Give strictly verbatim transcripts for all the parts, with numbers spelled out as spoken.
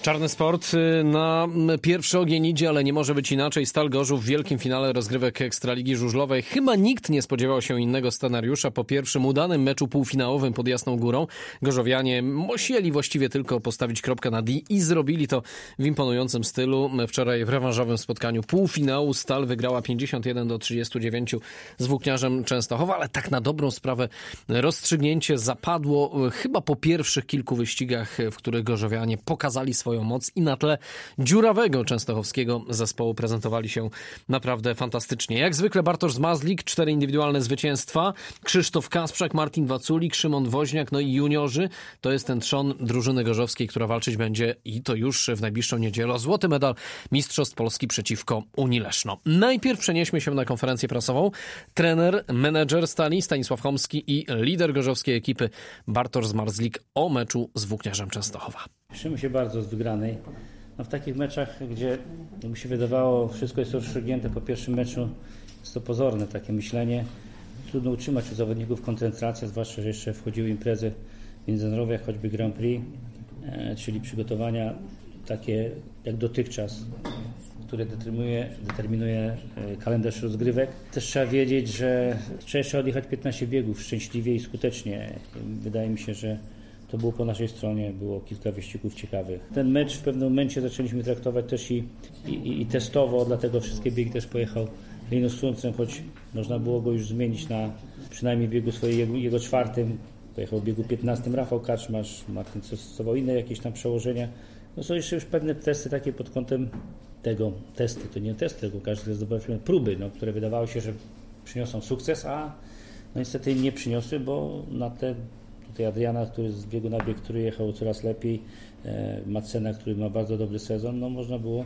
Czarny sport na pierwszy ogień idzie, ale nie może być inaczej. Stal Gorzów w wielkim finale rozgrywek Ekstraligi Żużlowej. Chyba nikt nie spodziewał się innego scenariusza. Po pierwszym udanym meczu półfinałowym pod Jasną Górą Gorzowianie musieli właściwie tylko postawić kropkę na D i zrobili to w imponującym stylu. Wczoraj w rewanżowym spotkaniu półfinału Stal wygrała pięćdziesiąt jeden do trzydziestu dziewięciu z Włókniarzem Częstochowa, ale tak na dobrą sprawę rozstrzygnięcie zapadło chyba po pierwszych kilku wyścigach, w których Gorzowianie pokazali swoją moc i na tle dziurawego częstochowskiego zespołu prezentowali się naprawdę fantastycznie. Jak zwykle Bartosz Zmarzlik, cztery indywidualne zwycięstwa, Krzysztof Kasprzak, Martin Waculik, Szymon Woźniak, no i juniorzy. To jest ten trzon drużyny gorzowskiej, która walczyć będzie i to już w najbliższą niedzielę o złoty medal Mistrzostw Polski przeciwko Unii Leszno. Najpierw przenieśmy się na konferencję prasową. Trener, menedżer Stali Stanisław Chomski i lider gorzowskiej ekipy Bartosz Zmarzlik o meczu z Włókniarzem Częstochowa. Cieszymy się bardzo z wygranej. No w takich meczach, gdzie mi się wydawało, wszystko jest rozstrzygnięte po pierwszym meczu, jest to pozorne takie myślenie. Trudno utrzymać u zawodników koncentrację, zwłaszcza, że jeszcze wchodziły imprezy międzynarodowe, jak choćby Grand Prix, e, czyli przygotowania takie jak dotychczas, które determinuje, determinuje kalendarz rozgrywek. Też trzeba wiedzieć, że trzeba jeszcze odjechać piętnaście biegów szczęśliwie i skutecznie. Wydaje mi się, że to było po naszej stronie, było kilka wyścigów ciekawych. Ten mecz w pewnym momencie zaczęliśmy traktować też i, i, i testowo, dlatego wszystkie biegi też pojechał Linus Sundström, choć można było go już zmienić na przynajmniej biegu swojego, jego czwartym. Pojechał w biegu piętnastym Rafał Kaczmarz, Martin stosował inne jakieś tam przełożenia. No są jeszcze już pewne testy takie pod kątem tego, testy, to nie testy, tylko każdy zdobył próby, no, które wydawało się, że przyniosą sukces, a no niestety nie przyniosły, bo na te tutaj Adriana, który z biegu na bieg, który jechał coraz lepiej, Macena, który ma bardzo dobry sezon, no można było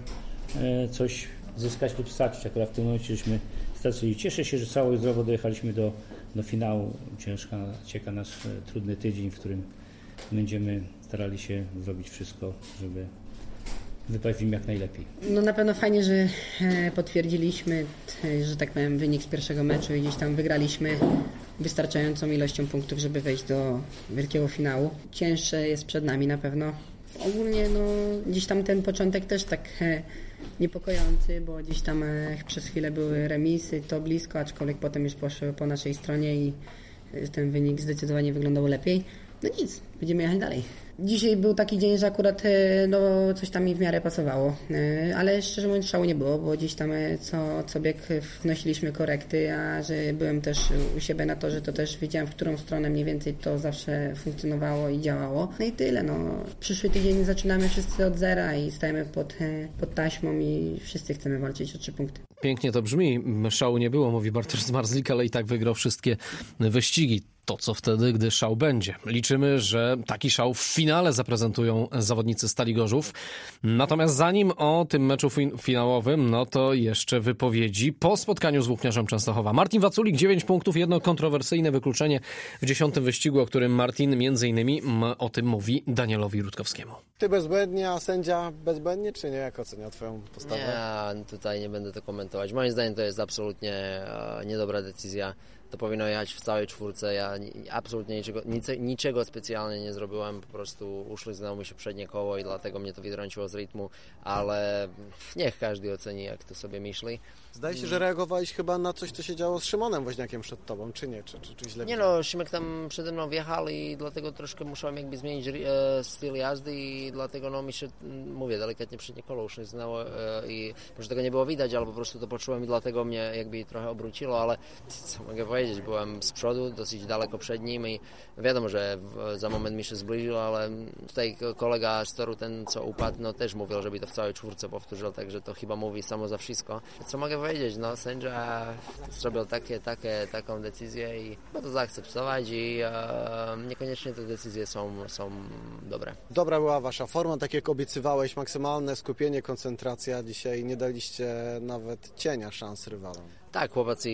coś zyskać lub stracić. Akurat w tym momencie żeśmy stracili. Cieszę się, że cało zdrowo dojechaliśmy do, do finału. Ciężka, czeka nas trudny tydzień, w którym będziemy starali się zrobić wszystko, żeby wypaść w nim jak najlepiej. No na pewno fajnie, że potwierdziliśmy, że tak powiem, wynik z pierwszego meczu i gdzieś tam wygraliśmy wystarczającą ilością punktów, żeby wejść do wielkiego finału. Cięższe jest przed nami na pewno. Ogólnie no gdzieś tam ten początek też tak niepokojący, bo gdzieś tam przez chwilę były remisy, to blisko, aczkolwiek potem już poszły po naszej stronie i ten wynik zdecydowanie wyglądał lepiej. No nic, będziemy jechać dalej. Dzisiaj był taki dzień, że akurat no, coś tam mi w miarę pasowało, ale szczerze mówiąc szału nie było, bo gdzieś tam co, co bieg wnosiliśmy korekty, a że byłem też u siebie na torze, to też wiedziałem, w którą stronę mniej więcej to zawsze funkcjonowało i działało. No i tyle. No. Przyszły tydzień zaczynamy wszyscy od zera i stajemy pod, pod taśmą i wszyscy chcemy walczyć o trzy punkty. Pięknie to brzmi. Szału nie było, mówi Bartosz Zmarzlik, ale i tak wygrał wszystkie wyścigi. To co wtedy, gdy szał będzie. Liczymy, że taki szał w finale zaprezentują zawodnicy Stali Gorzów. Natomiast zanim o tym meczu fin- finałowym, no to jeszcze wypowiedzi po spotkaniu z Włókniarzem Częstochowa. Martin Waculik, dziewięć punktów, jedno kontrowersyjne wykluczenie w dziesiątym wyścigu, o którym Martin między innymi o tym mówi Danielowi Rutkowskiemu. Ty bezbłędnie, a sędzia bezbłędnie, czy nie? Jak ocenia twoją postawę? Nie, tutaj nie będę to komentować. Moim zdaniem to jest absolutnie e, niedobra decyzja. To powinno jechać w całej czwórce. Ja absolutnie niczego, nic, niczego specjalnie nie zrobiłem. Po prostu uszlizgnęło mi się przednie koło i dlatego mnie to wytrąciło z rytmu, ale niech każdy oceni, jak to sobie myśli. Zdaje się, że reagowałeś chyba na coś, co się działo z Szymonem Woźniakiem przed tobą, czy nie? Czy, czy, czy źle nie no, Szymek tam przede mną wjechał i dlatego troszkę musiałem jakby zmienić e, styl jazdy i dlatego no mi się, mówię, delikatnie przednie koło uszlizgnęło e, i może tego nie było widać, ale po prostu to poczułem i dlatego mnie jakby trochę obróciło, ale co mogę powiedzieć, byłem z przodu, dosyć daleko przed nim i wiadomo, że w, za moment mi się zbliżył, ale tutaj kolega z toru, ten co upadł, no też mówił, żeby to w całej czwórce powtórzył, także to chyba mówi samo za wszystko. Co mogę powiedzieć, no sędzia zrobił takie, takie, taką decyzję i trzeba to zaakceptować i e, niekoniecznie te decyzje są, są dobre. Dobra była wasza forma, tak jak obiecywałeś, maksymalne skupienie, koncentracja. Dzisiaj nie daliście nawet cienia szans rywalom. Tak, chłopacy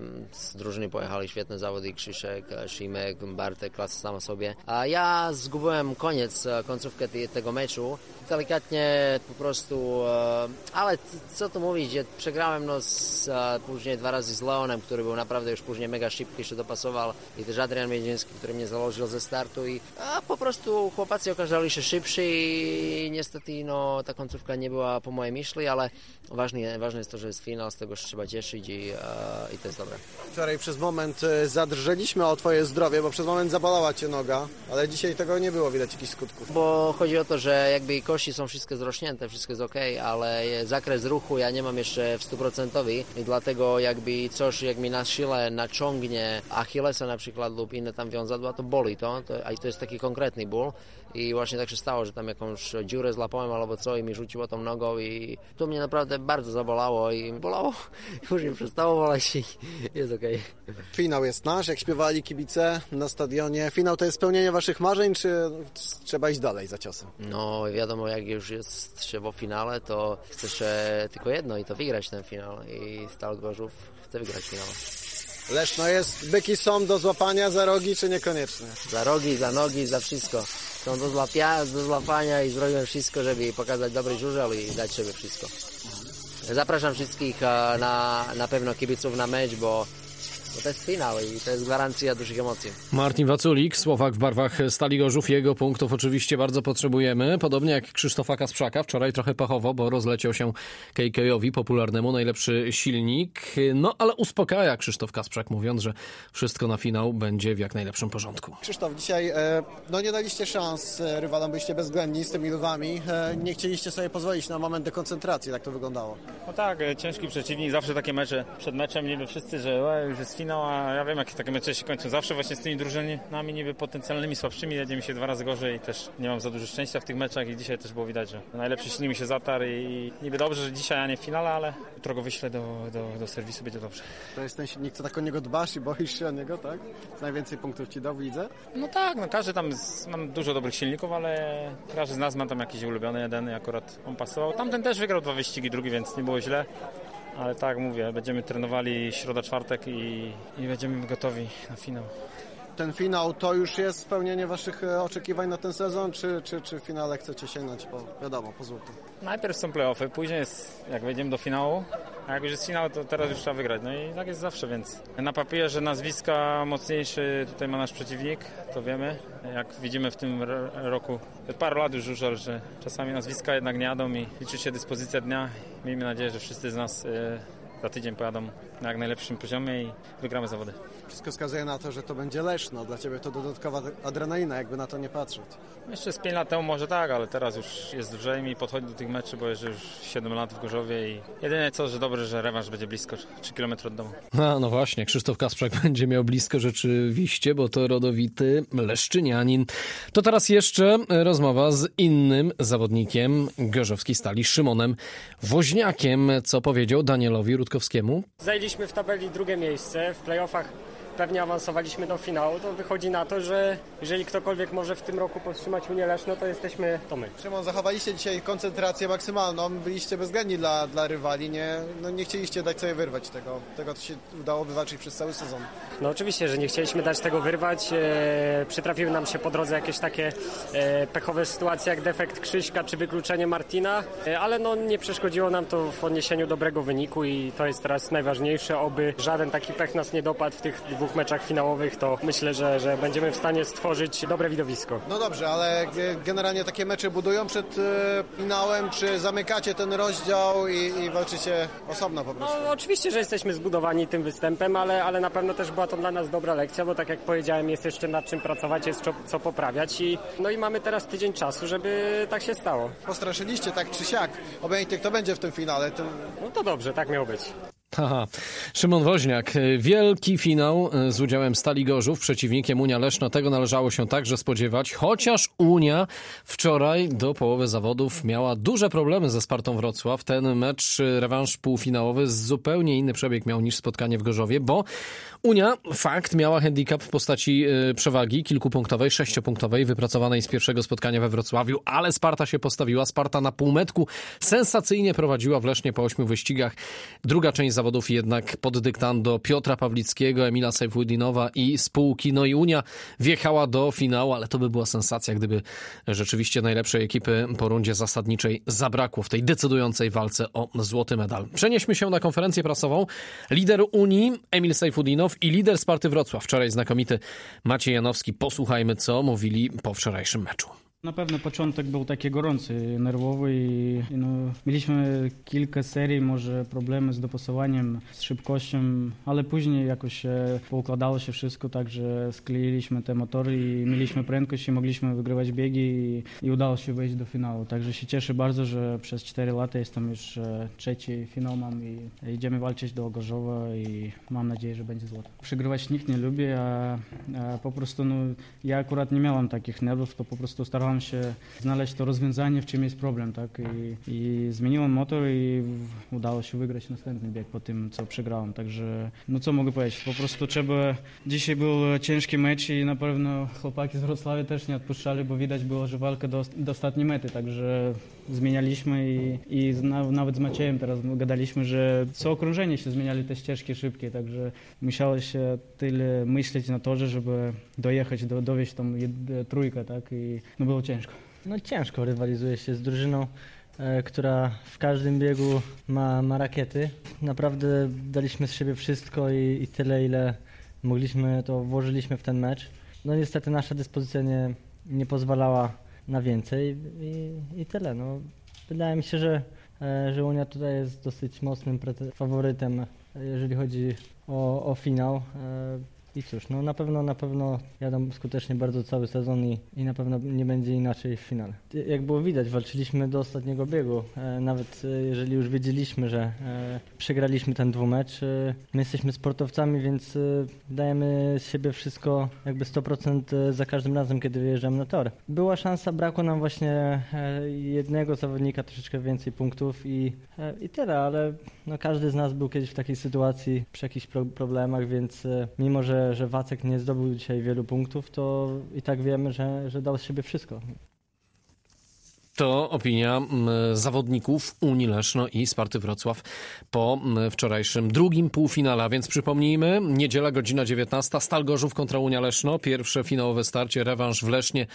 z drużyny pojechali świetne zawody, Krzysiek, Szymek, Bartek, klasa sama sobie. A ja zgubiłem koniec, końcówkę tego meczu. Delikatnie po prostu, ale co tu mówić, przegrałem no z, później dwa razy z Leonem, który był naprawdę już później mega szybki, się dopasował i też Adrian Miedziński, który mnie założył ze startu i a po prostu chłopacy okazali się szybsi i niestety no, ta końcówka nie była po mojej myśli, ale ważne, ważne jest to, że jest finał, z tego się trzeba cieszyć i, i to jest dobre. Wczoraj przez moment zadrżeliśmy o twoje zdrowie, bo przez moment zabolała cię noga, ale dzisiaj tego nie było widać jakichś skutków. Bo chodzi o to, że jakby kości są wszystkie zrośnięte, wszystko jest ok, ale zakres ruchu ja nie mam jeszcze w stu procentach i dlatego jakby coś jak mi na sile naciągnie Achillesa na przykład lub inne tam wiązadła, to boli to, to, a to jest taki konkretny ból i właśnie tak się stało, że tam jakąś dziurę złapałem albo co i mi rzuciło tą nogą i to mnie naprawdę bardzo zabolało i bolało, już nie przestało boleć i jest ok. Finał jest nasz, jak śpiewali kibice na stadionie. Finał to jest spełnienie waszych marzeń, czy trzeba iść dalej za ciosem? No wiadomo, jak już jest się w finale, to chce się tylko jedno i to wygrać ten finał i Stal Gorzów chce wygrać finał. Leszno jest, byki są do złapania za rogi, czy niekoniecznie? Za rogi, za nogi, za wszystko. Są do, złapia, do złapania i zrobiłem wszystko, żeby pokazać dobry żużel i dać sobie wszystko. Zapraszam wszystkich na, na pewno kibiców na mecz, bo Bo to jest finał i to jest gwarancja dużych emocji. Martin Waculik, Słowak w barwach Stali Gorzów. Jego punktów oczywiście bardzo potrzebujemy. Podobnie jak Krzysztofa Kasprzaka. Wczoraj trochę pechowo, bo rozleciał się K K owi, popularnemu, najlepszy silnik. No ale uspokaja Krzysztof Kasprzak, mówiąc, że wszystko na finał będzie w jak najlepszym porządku. Krzysztof, dzisiaj no nie daliście szans rywalom, byliście bezwzględni z tymi lwami. Nie chcieliście sobie pozwolić na moment dekoncentracji, tak to wyglądało. No tak, ciężki przeciwnik, zawsze takie mecze przed meczem niby wszyscy, że e, już jest finał, a ja wiem, jakie takie mecze się kończą zawsze właśnie z tymi drużynami niby potencjalnymi słabszymi, jedzie mi się dwa razy gorzej i też nie mam za dużo szczęścia w tych meczach i dzisiaj też było widać, że najlepszy silnik mi się zatarł i niby dobrze, że dzisiaj, a nie w finale, ale jutro go wyślę do, do, do serwisu, będzie dobrze. To jest ten silnik, co tak o niego dbasz i boisz się o niego, tak? Najwięcej punktów ci dał w lidze? No tak, no każdy tam, z, mam dużo dobrych silników, ale każdy z nas ma tam jakiś ulubiony jeden i akurat on pasował. Tamten też wygrał dwa wyścigi, drugi, więc nie było źle. Ale tak mówię, będziemy trenowali środa, czwartek i, i będziemy gotowi na finał. Ten finał to już jest spełnienie waszych oczekiwań na ten sezon, czy, czy, czy w finale chcecie sięgnąć po, wiadomo, po złoto? Najpierw są play-offy, później jest, jak wejdziemy do finału, a jak już jest finał, to teraz już trzeba wygrać. No i tak jest zawsze, więc na papierze nazwiska mocniejszy tutaj ma nasz przeciwnik, to wiemy. Jak widzimy w tym roku, parę lat już żużel, że czasami nazwiska jednak nie jadą i liczy się dyspozycja dnia. Miejmy nadzieję, że wszyscy z nas za tydzień pojadą na jak najlepszym poziomie i wygramy zawody. Wszystko wskazuje na to, że to będzie Leszno. Dla ciebie to dodatkowa adrenalina, jakby na to nie patrzeć. Jeszcze z pięć lat temu może tak, ale teraz już jest lżej mi podchodzi do tych meczy, bo jeżdżę już siedem lat w Gorzowie i jedyne co, że dobrze, że rewanż będzie blisko, trzy kilometry od domu. A, no właśnie, Krzysztof Kasprzak będzie miał blisko rzeczywiście, bo to rodowity leszczynianin. To teraz jeszcze rozmowa z innym zawodnikiem gorzowskiej Stali, Szymonem Woźniakiem. Co powiedział Danielowi Rutkowskiemu? Zajęliśmy w tabeli drugie miejsce, w playoffach pewnie awansowaliśmy do finału, to wychodzi na to, że jeżeli ktokolwiek może w tym roku powstrzymać Unię Leszno, to jesteśmy to my. Szymon, zachowaliście dzisiaj koncentrację maksymalną, byliście bezwzględni dla, dla rywali, nie, no nie chcieliście dać sobie wyrwać tego, tego, co się udało wywalczyć przez cały sezon. No oczywiście, że nie chcieliśmy dać tego wyrwać, e, przytrafiły nam się po drodze jakieś takie e, pechowe sytuacje jak defekt Krzyśka czy wykluczenie Martina, e, ale no nie przeszkodziło nam to w odniesieniu dobrego wyniku i to jest teraz najważniejsze, oby żaden taki pech nas nie dopadł w tych dwóch meczach finałowych, to myślę, że, że będziemy w stanie stworzyć dobre widowisko. No dobrze, ale generalnie takie mecze budują przed finałem, czy zamykacie ten rozdział i, i walczycie osobno po prostu? No oczywiście, że jesteśmy zbudowani tym występem, ale, ale na pewno też była to dla nas dobra lekcja, bo tak jak powiedziałem, jest jeszcze nad czym pracować, jest co, co poprawiać i no i mamy teraz tydzień czasu, żeby tak się stało. Postraszyliście tak czy siak, obojętnie kto będzie w tym finale. To... No to dobrze, tak miało być. Aha. Szymon Woźniak. Wielki finał z udziałem Stali Gorzów, przeciwnikiem Unia Leszno. Tego należało się także spodziewać, chociaż Unia wczoraj do połowy zawodów miała duże problemy ze Spartą Wrocław. Ten mecz, rewanż półfinałowy, zupełnie inny przebieg miał niż spotkanie w Gorzowie, bo Unia, fakt, miała handicap w postaci przewagi kilkupunktowej, sześciopunktowej, wypracowanej z pierwszego spotkania we Wrocławiu, ale Sparta się postawiła. Sparta na półmetku sensacyjnie prowadziła w Lesznie po ośmiu wyścigach. Druga część zawodów zawodów jednak pod dyktando Piotra Pawlickiego, Emila Sajfudinowa i spółki. No i Unia wjechała do finału, ale to by była sensacja, gdyby rzeczywiście najlepszej ekipy po rundzie zasadniczej zabrakło w tej decydującej walce o złoty medal. Przenieśmy się na konferencję prasową. Lider Unii Emil Sajfudinow i lider Sparty Wrocław, wczoraj znakomity Maciej Janowski. Posłuchajmy, co mówili po wczorajszym meczu. Na pewno początek był taki gorący, nerwowy i no, mieliśmy kilka serii, może problemy z dopasowaniem, z szybkością, ale później jakoś się poukładało się wszystko tak, że skleiliśmy te motory i mieliśmy prędkość i mogliśmy wygrywać biegi i, i udało się wejść do finału. Także się cieszę bardzo, że przez cztery lata jestem już trzeci finał mam i idziemy walczyć do Gorzowa i mam nadzieję, że będzie złoto. Przegrywać nikt nie lubi, a, a po prostu no, ja akurat nie miałem takich nerwów, to po prostu starałem się znaleźć to rozwiązanie, w czym jest problem, tak? I, i zmieniłem motor i udało się wygrać następny bieg po tym, co przegrałem. Także, no co mogę powiedzieć, po prostu trzeba... Dzisiaj był ciężki mecz i na pewno chłopaki z Wrocławia też nie odpuszczali, bo widać było, że walka do, do ostatniej mety, także zmienialiśmy i, i na, nawet z Maciejem teraz gadaliśmy, że co okrążenie się zmieniali te ścieżki szybkie, także musiało się tyle myśleć na torze, żeby dojechać, do, dowieść tą jed, trójkę, tak? I no było ciężko. No ciężko rywalizuje się z drużyną, e, która w każdym biegu ma, ma rakiety. Naprawdę daliśmy z siebie wszystko i, i tyle, ile mogliśmy, to włożyliśmy w ten mecz. No niestety nasza dyspozycja nie, nie pozwalała na więcej i, i tyle. No, wydaje mi się, że, e, że Unia tutaj jest dosyć mocnym faworytem, jeżeli chodzi o, o finał. E, I cóż, no na pewno, na pewno jadą skutecznie bardzo cały sezon i, i na pewno nie będzie inaczej w finale. Jak było widać, walczyliśmy do ostatniego biegu. E, nawet e, jeżeli już wiedzieliśmy, że e, przegraliśmy ten dwumecz, e, my jesteśmy sportowcami, więc e, dajemy z siebie wszystko jakby sto procent za każdym razem, kiedy wyjeżdżamy na tor. Była szansa, brakło nam właśnie e, jednego zawodnika, troszeczkę więcej punktów i, e, i tyle, ale no, każdy z nas był kiedyś w takiej sytuacji, przy jakichś pro- problemach, więc e, mimo, że że Wacek nie zdobył dzisiaj wielu punktów, to i tak wiemy, że, że dał z siebie wszystko. To opinia zawodników Unii Leszno i Sparty Wrocław po wczorajszym drugim półfinale. A więc przypomnijmy, niedziela godzina dziewiętnasta, Stal Gorzów kontra Unia Leszno. Pierwsze finałowe starcie, rewanż w Lesznie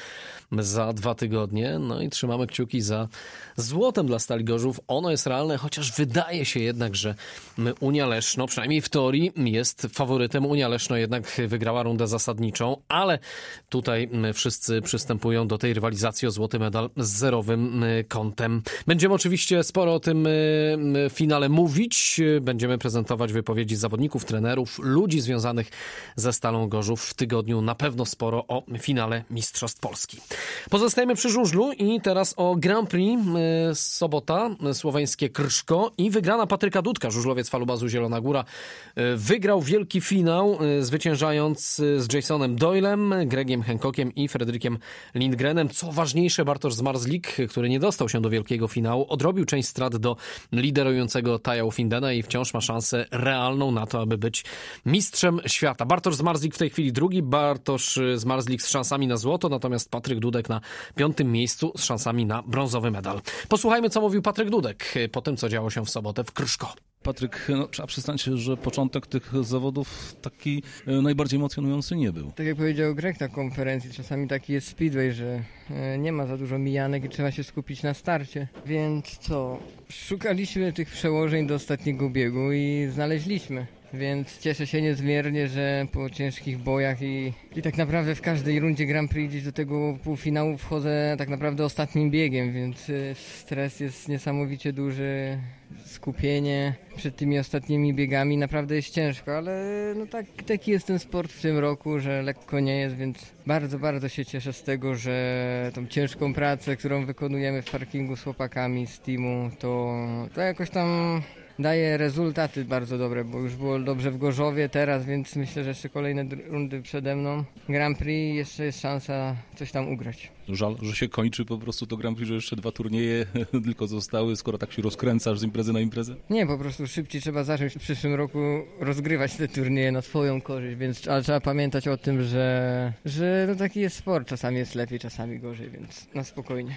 za dwa tygodnie. No i trzymamy kciuki za złotem dla Stali Gorzów. Ono jest realne, chociaż wydaje się jednak, że Unia Leszno, przynajmniej w teorii, jest faworytem. Unia Leszno jednak wygrała rundę zasadniczą, ale tutaj wszyscy przystępują do tej rywalizacji o złoty medal z zerowym kątem. Będziemy oczywiście sporo o tym finale mówić. Będziemy prezentować wypowiedzi zawodników, trenerów, ludzi związanych ze Stalą Gorzów w tygodniu. Na pewno sporo o finale Mistrzostw Polski. Pozostajemy przy żużlu i teraz o Grand Prix. Sobota, słoweńskie Krszko i wygrana Patryka Dudka, żużlowiec Falubazu Zielona Góra. Wygrał wielki finał, zwyciężając z Jasonem Doylem, Gregiem Hancockiem i Frederikiem Lindgrenem. Co ważniejsze, Bartosz Zmarzlik, który nie dostał się do wielkiego finału, odrobił część strat do liderującego Taja Ufindena i wciąż ma szansę realną na to, aby być mistrzem świata. Bartosz Zmarzlik w tej chwili drugi, Bartosz Zmarzlik z szansami na złoto, natomiast Patryk Dudek na piątym miejscu z szansami na brązowy medal. Posłuchajmy, co mówił Patryk Dudek po tym, co działo się w sobotę w Krszko. Patryk, no, trzeba przyznać się, że początek tych zawodów taki najbardziej emocjonujący nie był. Tak jak powiedział Greg na konferencji, czasami taki jest speedway, że nie ma za dużo mijanek i trzeba się skupić na starcie. Więc co, szukaliśmy tych przełożeń do ostatniego biegu i znaleźliśmy. Więc cieszę się niezmiernie, że po ciężkich bojach i, i tak naprawdę w każdej rundzie Grand Prix gdzieś do tego półfinału wchodzę tak naprawdę ostatnim biegiem, więc stres jest niesamowicie duży, skupienie przed tymi ostatnimi biegami naprawdę jest ciężko, ale no tak, taki jest ten sport w tym roku, że lekko nie jest, więc bardzo, bardzo się cieszę z tego, że tą ciężką pracę, którą wykonujemy w parkingu z chłopakami z teamu, to, to jakoś tam daje rezultaty bardzo dobre, bo już było dobrze w Gorzowie teraz, więc myślę, że jeszcze kolejne rundy przede mną. Grand Prix jeszcze jest szansa coś tam ugrać. Żal, że się kończy po prostu to Grand Prix, że jeszcze dwa turnieje tylko zostały, skoro tak się rozkręcasz z imprezy na imprezę? Nie, po prostu szybciej trzeba zacząć w przyszłym roku rozgrywać te turnieje na swoją korzyść, więc ale trzeba pamiętać o tym, że, że no taki jest sport. Czasami jest lepiej, czasami gorzej, więc na spokojnie.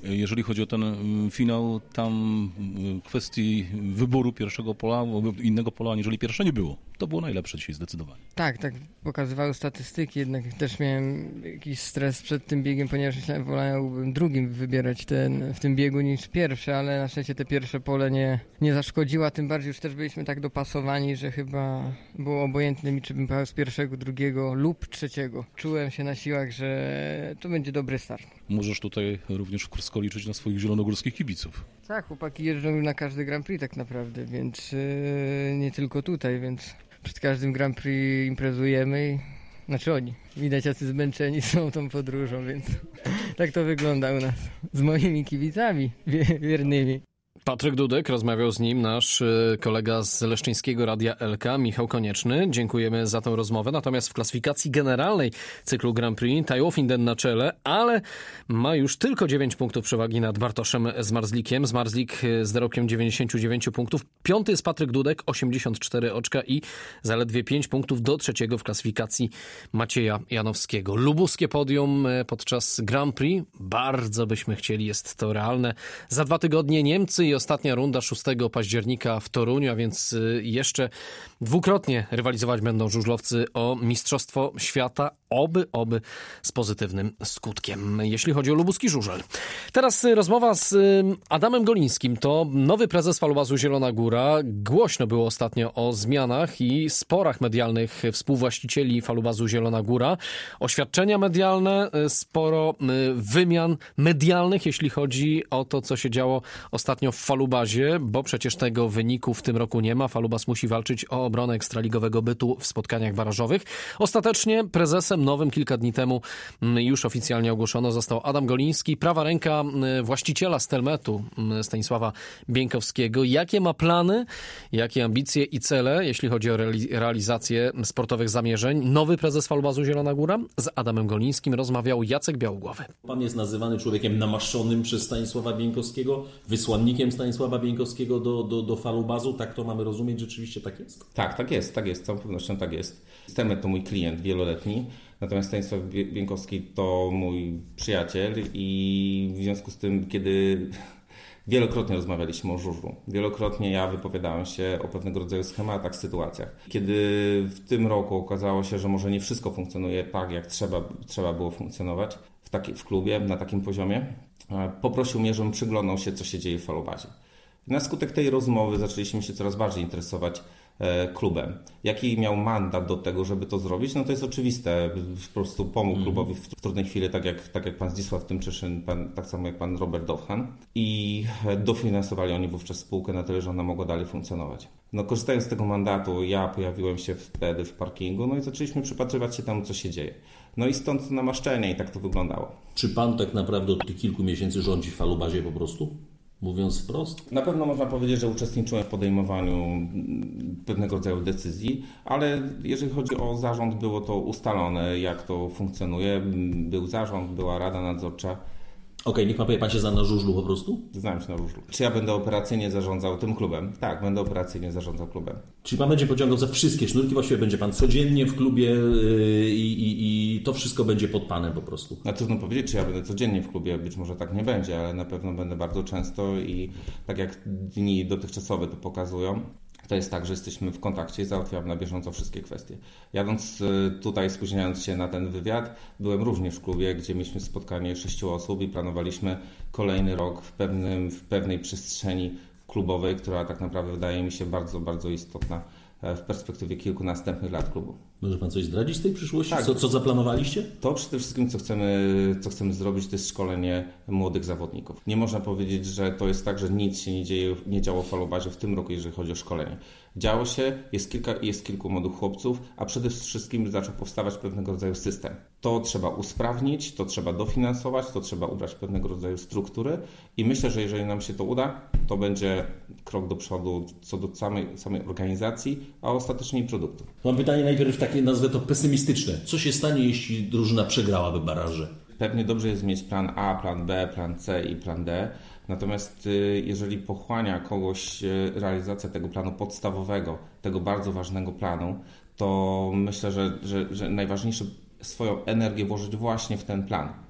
Jeżeli chodzi o ten finał, tam kwestii wyboru pierwszego pola, innego pola aniżeli pierwsze nie było. To było najlepsze dzisiaj zdecydowanie. Tak, tak pokazywały statystyki, jednak też miałem jakiś stres przed tym biegiem, ponieważ myślałem, wolałbym drugim wybierać ten, w tym biegu niż pierwsze, ale na szczęście te pierwsze pole nie, nie zaszkodziło, a tym bardziej już też byliśmy tak dopasowani, że chyba było obojętne mi, czy bym pojechał z pierwszego, drugiego lub trzeciego. Czułem się na siłach, że to będzie dobry start. Możesz tutaj również w Kursko liczyć na swoich zielonogórskich kibiców. Tak, chłopaki jeżdżą na każdy Grand Prix tak naprawdę, więc yy, nie tylko tutaj, więc przed każdym Grand Prix imprezujemy i znaczy oni, widać jacy zmęczeni są tą podróżą, więc tak to wygląda u nas z moimi kibicami wiernymi. Patryk Dudek, rozmawiał z nim nasz kolega z Leszczyńskiego Radia L K, Michał Konieczny. Dziękujemy za tę rozmowę. Natomiast w klasyfikacji generalnej cyklu Grand Prix Taiwo Finden na czele, ale ma już tylko dziewięć punktów przewagi nad Bartoszem Zmarzlikiem. Zmarzlik z dorobkiem dziewięćdziesiąt dziewięć punktów. Piąty jest Patryk Dudek, osiemdziesiąt cztery oczka i zaledwie pięć punktów do trzeciego w klasyfikacji Macieja Janowskiego. Lubuskie podium podczas Grand Prix. Bardzo byśmy chcieli, jest to realne. Za dwa tygodnie Niemcy i ostatnia runda szóstego października w Toruniu, a więc jeszcze dwukrotnie rywalizować będą żużlowcy o Mistrzostwo Świata. Oby, oby z pozytywnym skutkiem, jeśli chodzi o lubuski żużel. Teraz rozmowa z Adamem Golińskim. To nowy prezes Falubazu Zielona Góra. Głośno było ostatnio o zmianach i sporach medialnych współwłaścicieli Falubazu Zielona Góra. Oświadczenia medialne, sporo wymian medialnych, jeśli chodzi o to, co się działo ostatnio w Falubazie, bo przecież tego wyniku w tym roku nie ma. Falubaz musi walczyć o obronę ekstraligowego bytu w spotkaniach barażowych. Ostatecznie prezesem nowym kilka dni temu już oficjalnie ogłoszono został Adam Goliński, prawa ręka właściciela Stelmetu Stanisława Bieńkowskiego. Jakie ma plany, jakie ambicje i cele, jeśli chodzi o realizację sportowych zamierzeń? Nowy prezes Falubazu Zielona Góra z Adamem Golińskim rozmawiał Jacek Białogłowy. Pan jest nazywany człowiekiem namaszczonym przez Stanisława Bieńkowskiego, wysłannikiem Stanisława Bieńkowskiego do, do, do Falubazu. Tak to mamy rozumieć? Rzeczywiście tak jest? Tak, tak jest, tak jest, z całą pewnością tak jest. Stelmet to mój klient wieloletni, natomiast Stanisław Bieńkowski to mój przyjaciel i w związku z tym, kiedy wielokrotnie rozmawialiśmy o żużlu, wielokrotnie ja wypowiadałem się o pewnego rodzaju schematach, sytuacjach. Kiedy w tym roku okazało się, że może nie wszystko funkcjonuje tak, jak trzeba, trzeba było funkcjonować w, taki, w klubie, na takim poziomie, poprosił mnie, żebym przyglądał się, co się dzieje w Falubazie. Na skutek tej rozmowy zaczęliśmy się coraz bardziej interesować klubem. Jaki miał mandat do tego, żeby to zrobić? No to jest oczywiste. Po prostu pomógł mm. klubowi w trudnej chwili, tak jak, tak jak pan Zdzisław Tymczyszyn, pan, tak samo jak pan Robert Dowhan. I dofinansowali oni wówczas spółkę na tyle, że ona mogła dalej funkcjonować. No korzystając z tego mandatu, ja pojawiłem się wtedy w parkingu, no i zaczęliśmy przypatrywać się temu, co się dzieje. No i stąd namaszczenie i tak to wyglądało. Czy pan tak naprawdę od tych kilku miesięcy rządzi w Falubazie po prostu? Mówiąc wprost? Na pewno można powiedzieć, że uczestniczyłem w podejmowaniu pewnego rodzaju decyzji, ale jeżeli chodzi o zarząd, było to ustalone, jak to funkcjonuje. Był zarząd, była rada nadzorcza. Okej, okay, niech pan powie, pan się zna na żużlu po prostu? Znam się na żużlu. Czy ja będę operacyjnie zarządzał tym klubem? Tak, będę operacyjnie zarządzał klubem. Czyli pan będzie pociągał za wszystkie sznurki, właściwie będzie pan codziennie w klubie yy, i, i to wszystko będzie pod panem po prostu. No trudno powiedzieć, czy ja będę codziennie w klubie, być może tak nie będzie, ale na pewno będę bardzo często i tak jak dni dotychczasowe to pokazują, to jest tak, że jesteśmy w kontakcie i załatwiamy na bieżąco wszystkie kwestie. Jadąc tutaj, spóźniając się na ten wywiad, byłem również w klubie, gdzie mieliśmy spotkanie sześciu osób i planowaliśmy kolejny rok w, pewnym, w pewnej przestrzeni klubowej, która tak naprawdę wydaje mi się bardzo, bardzo istotna w perspektywie kilku następnych lat klubu. Może pan coś zdradzić z tej przyszłości? Tak. Co, co zaplanowaliście? To przede wszystkim, co chcemy, co chcemy zrobić, to jest szkolenie młodych zawodników. Nie można powiedzieć, że to jest tak, że nic się nie, dzieje, nie działo w Falubazie w tym roku, jeżeli chodzi o szkolenie. Działo się, jest, kilka, jest kilku młodych chłopców, a przede wszystkim zaczął powstawać pewnego rodzaju system. To trzeba usprawnić, to trzeba dofinansować, to trzeba ubrać pewnego rodzaju struktury i myślę, że jeżeli nam się to uda, to będzie krok do przodu co do samej, samej organizacji, a ostatecznie i produktu. Mam pytanie najpierw takie, nazwę to pesymistyczne. Co się stanie, jeśli drużyna przegrałaby baraże? Pewnie dobrze jest mieć plan A, plan B, plan C i plan D. Natomiast jeżeli pochłania kogoś realizacja tego planu podstawowego, tego bardzo ważnego planu, to myślę, że, że, że najważniejsze swoją energię włożyć właśnie w ten plan.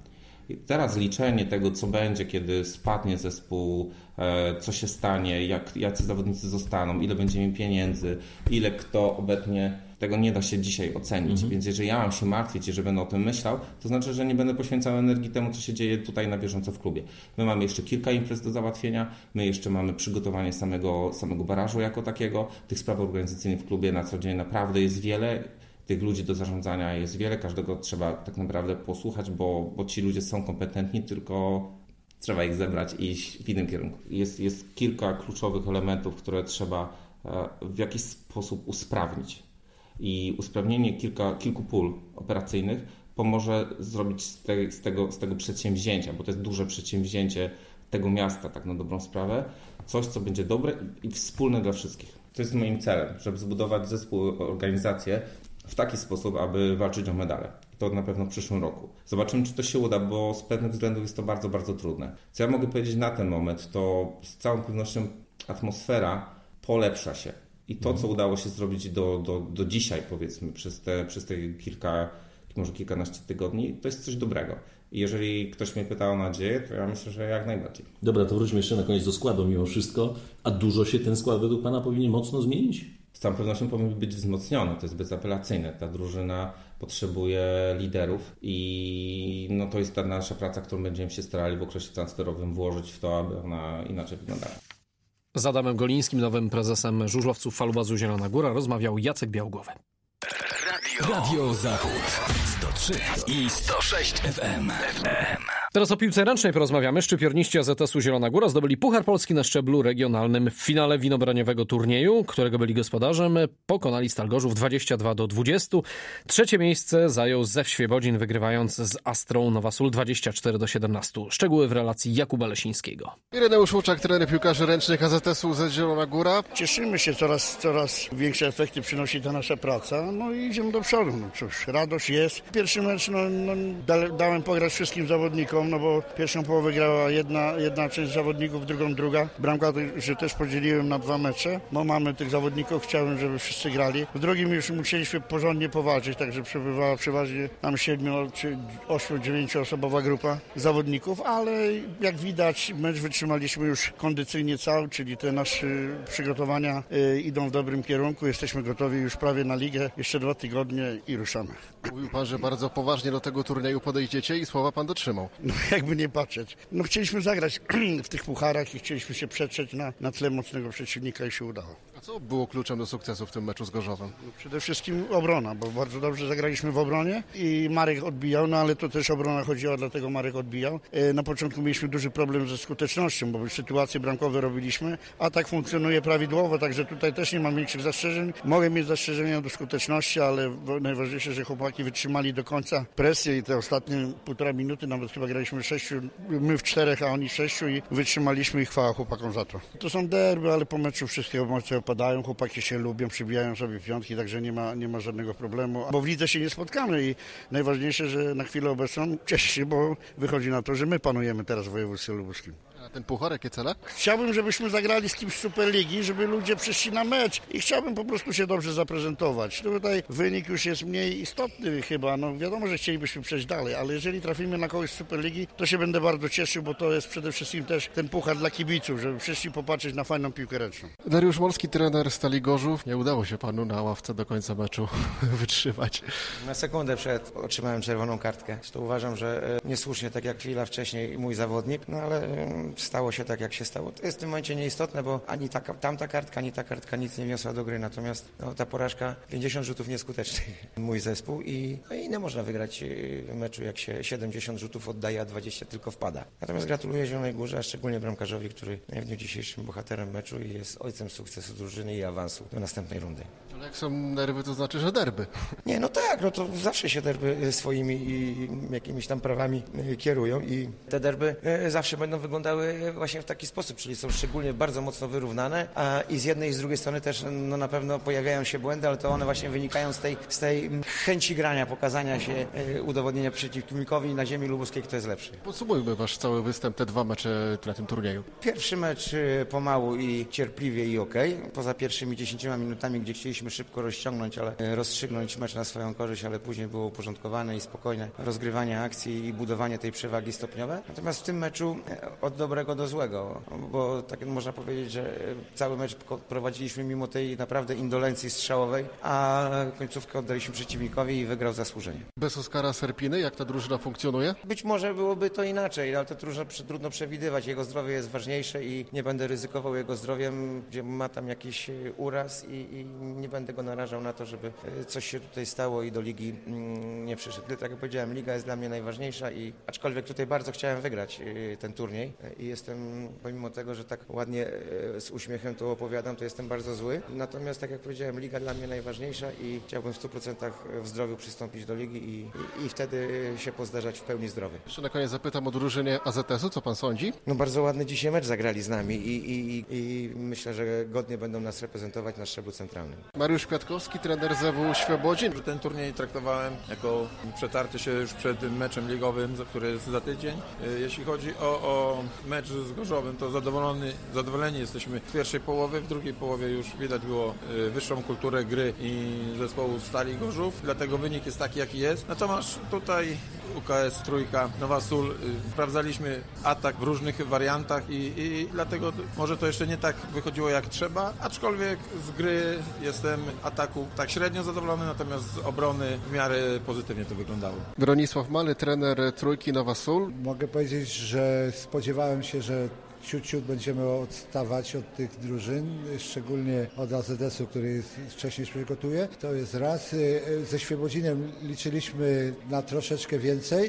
I teraz liczenie tego, co będzie, kiedy spadnie zespół, co się stanie, jak, jacy zawodnicy zostaną, ile będziemy pieniędzy, ile kto obecnie, tego nie da się dzisiaj ocenić. Mhm. Więc jeżeli ja mam się martwić i że będę o tym myślał, to znaczy, że nie będę poświęcał energii temu, co się dzieje tutaj na bieżąco w klubie. My mamy jeszcze kilka imprez do załatwienia, my jeszcze mamy przygotowanie samego, samego barażu jako takiego. Tych spraw organizacyjnych w klubie na co dzień naprawdę jest wiele. Tych ludzi do zarządzania jest wiele, każdego trzeba tak naprawdę posłuchać, bo, bo ci ludzie są kompetentni, tylko trzeba ich zebrać i iść w innym kierunku. Jest, jest kilka kluczowych elementów, które trzeba w jakiś sposób usprawnić. I usprawnienie kilka, kilku pól operacyjnych pomoże zrobić z, te, z, tego, z tego przedsięwzięcia, bo to jest duże przedsięwzięcie tego miasta, tak na dobrą sprawę, coś, co będzie dobre i wspólne dla wszystkich. To jest moim celem, żeby zbudować zespół, organizację w taki sposób, aby walczyć o medale. To na pewno w przyszłym roku. Zobaczymy, czy to się uda, bo z pewnych względów jest to bardzo, bardzo trudne. Co ja mogę powiedzieć na ten moment, to z całą pewnością atmosfera polepsza się. I to, co udało się zrobić do, do, do dzisiaj, powiedzmy, przez te, przez te kilka, może kilkanaście tygodni, to jest coś dobrego. I jeżeli ktoś mnie pyta o nadzieję, to ja myślę, że jak najbardziej. Dobra, to wróćmy jeszcze na koniec do składu mimo wszystko. A dużo się ten skład według Pana powinien mocno zmienić? Z całą pewnością powinien być wzmocniony, to jest bezapelacyjne. Ta drużyna potrzebuje liderów i no to jest ta nasza praca, którą będziemy się starali w okresie transferowym włożyć w to, aby ona inaczej wyglądała. Z Adamem Golińskim, nowym prezesem żużlowców Falubazu Zielona Góra, rozmawiał Jacek Białgłowy. Radio, Radio Zachód sto trzy i sto sześć F M. Teraz o piłce ręcznej porozmawiamy. Szczypiorniści A Z S-u Zielona Góra zdobyli Puchar Polski na szczeblu regionalnym. W finale winobraniowego turnieju, którego byli gospodarzem, pokonali Stal Gorzów dwadzieścia dwa do dwudziestu. Trzecie miejsce zajął Zew Świebodzin, wygrywając z Astrą Nowa Sól dwadzieścia cztery do siedemnastu. Szczegóły w relacji Jakuba Lesińskiego. Ireneusz Łuczak, trener piłkarzy ręcznych A Z S-u z Zielona Góra. Cieszymy się, coraz, coraz większe efekty przynosi ta nasza praca. No i idziemy do przodu. No cóż, radość jest. Pierwszy mecz no, no, dałem pograć wszystkim zawodnikom, no bo pierwszą połowę grała jedna, jedna część zawodników, drugą druga. Bramka, że też podzieliłem na dwa mecze, bo mamy tych zawodników, chciałem, żeby wszyscy grali. W drugim już musieliśmy porządnie powalczyć, także przebywała przeważnie tam siedmiu, czy ośmiu, dziewięcioosobowa grupa zawodników, ale jak widać mecz wytrzymaliśmy już kondycyjnie cały, czyli te nasze przygotowania y, idą w dobrym kierunku. Jesteśmy gotowi już prawie na ligę, jeszcze dwa tygodnie i ruszamy. Mówił Pan, że bardzo poważnie do tego turnieju podejdziecie i słowa Pan dotrzymał. No jakby nie patrzeć. No chcieliśmy zagrać w tych pucharach i chcieliśmy się przetrzeć na, na tle mocnego przeciwnika i się udało. A co było kluczem do sukcesu w tym meczu z Gorzowem? No przede wszystkim obrona, bo bardzo dobrze zagraliśmy w obronie i Marek odbijał, no ale to też obrona chodziła, dlatego Marek odbijał. Na początku mieliśmy duży problem ze skutecznością, bo sytuacje bramkowe robiliśmy, a tak funkcjonuje prawidłowo, także tutaj też nie mam większych zastrzeżeń. Mogę mieć zastrzeżenia do skuteczności, ale najważniejsze, że chłopaki wytrzymali do końca presję i te ostatnie półtora minuty, nawet chyba graliśmy w sześciu, my w czterech, a oni w sześciu i wytrzymaliśmy i chwała chłopakom za to. To są derby, ale po meczu wszystkie emocje opadają, chłopaki się lubią, przybijają sobie piątki, także nie ma, nie ma żadnego problemu, bo w lidze się nie spotkamy i najważniejsze, że na chwilę obecną cieszę się, bo wychodzi na to, że my panujemy teraz w województwie lubuskim. A ten puchar, jakie cele? Chciałbym, żebyśmy zagrali z kimś z Superligi, żeby ludzie przyszli na mecz i chciałbym po prostu się dobrze zaprezentować. Tutaj wynik już jest mniej istotny chyba, no wiadomo, że chcielibyśmy przejść dalej, ale jeżeli trafimy na kogoś z Superligi, to się będę bardzo cieszył, bo to jest przede wszystkim też ten puchar dla kibiców, żeby przyszli popatrzeć na fajną piłkę ręczną. Dariusz Morski, trener Stali Gorzów. Nie udało się Panu na ławce do końca meczu wytrzymać. Na sekundę przed otrzymałem czerwoną kartkę. To uważam, że niesłusznie, tak jak chwila wcześniej mój zawodnik, no ale stało się tak, jak się stało. To jest w tym momencie nieistotne, bo ani ta, tamta kartka, ani ta kartka nic nie wniosła do gry, natomiast no, ta porażka, pięćdziesiąt rzutów nieskutecznych, mój zespół i, no, i nie można wygrać meczu, jak się siedemdziesiąt rzutów oddaje, a dwadzieścia tylko wpada. Natomiast gratuluję Zielonej Górze, a szczególnie bramkarzowi, który w dniu dzisiejszym bohaterem meczu i jest ojcem sukcesu drużyny i awansu do następnej rundy. Ale jak są nerwy, to znaczy, że derby. Nie, no tak, no to zawsze się derby swoimi i jakimiś tam prawami kierują i te derby zawsze będą wyglądały właśnie w taki sposób, czyli są szczególnie bardzo mocno wyrównane, a i z jednej i z drugiej strony też no na pewno pojawiają się błędy, ale to one właśnie wynikają z tej, z tej chęci grania, pokazania się, udowodnienia przeciwnikowi na ziemi lubuskiej, kto jest lepszy. Podsumujmy Wasz cały występ, te dwa mecze na tym turnieju. Pierwszy mecz pomału i cierpliwie i okej. Poza pierwszymi dziesięcioma minutami, gdzie chcieliśmy chcieliśmy szybko rozciągnąć, ale rozstrzygnąć mecz na swoją korzyść, ale później było uporządkowane i spokojne rozgrywanie akcji i budowanie tej przewagi stopniowe. Natomiast w tym meczu od dobrego do złego, bo tak można powiedzieć, że cały mecz prowadziliśmy mimo tej naprawdę indolencji strzałowej, a końcówkę oddaliśmy przeciwnikowi i wygrał zasłużenie. Bez Oskara Serpiny, jak ta drużyna funkcjonuje? Być może byłoby to inaczej, ale to trudno, trudno przewidywać. Jego zdrowie jest ważniejsze i nie będę ryzykował jego zdrowiem, gdzie ma tam jakiś uraz i, i nie będę go narażał na to, żeby coś się tutaj stało i do ligi nie przyszedł. Tak jak powiedziałem, liga jest dla mnie najważniejsza i aczkolwiek tutaj bardzo chciałem wygrać ten turniej i jestem, pomimo tego, że tak ładnie z uśmiechem to opowiadam, to jestem bardzo zły. Natomiast tak jak powiedziałem, liga dla mnie najważniejsza i chciałbym w stu procentach w zdrowiu przystąpić do ligi i, i, i wtedy się pozdarzać w pełni zdrowy. Jeszcze na koniec zapytam o drużynie A Z S-u, co pan sądzi? No bardzo ładny dzisiaj mecz zagrali z nami i, i, i myślę, że godnie będą nas reprezentować na szczeblu centralnym. Mariusz Kwiatkowski, trener Z W Świebodzin. Ten turniej traktowałem jako przetarcie się już przed meczem ligowym, który jest za tydzień. Jeśli chodzi o, o mecz z Gorzowem, to zadowolony, zadowoleni jesteśmy w pierwszej połowie, w drugiej połowie już widać było wyższą kulturę gry i zespołu Stali Gorzów, dlatego wynik jest taki, jaki jest. Natomiast tutaj U K S Trójka, Nowa Sól, sprawdzaliśmy atak w różnych wariantach i, i dlatego może to jeszcze nie tak wychodziło jak trzeba, aczkolwiek z gry jestem ataku tak średnio zadowolony, natomiast z obrony w miarę pozytywnie to wyglądało. Bronisław Maly, trener Trójki Nowa Sól. Mogę powiedzieć, że spodziewałem się, że ciut, ciut będziemy odstawać od tych drużyn, szczególnie od A Z S-u, który wcześniej przygotuje. To jest raz. Ze Świebodzinem liczyliśmy na troszeczkę więcej,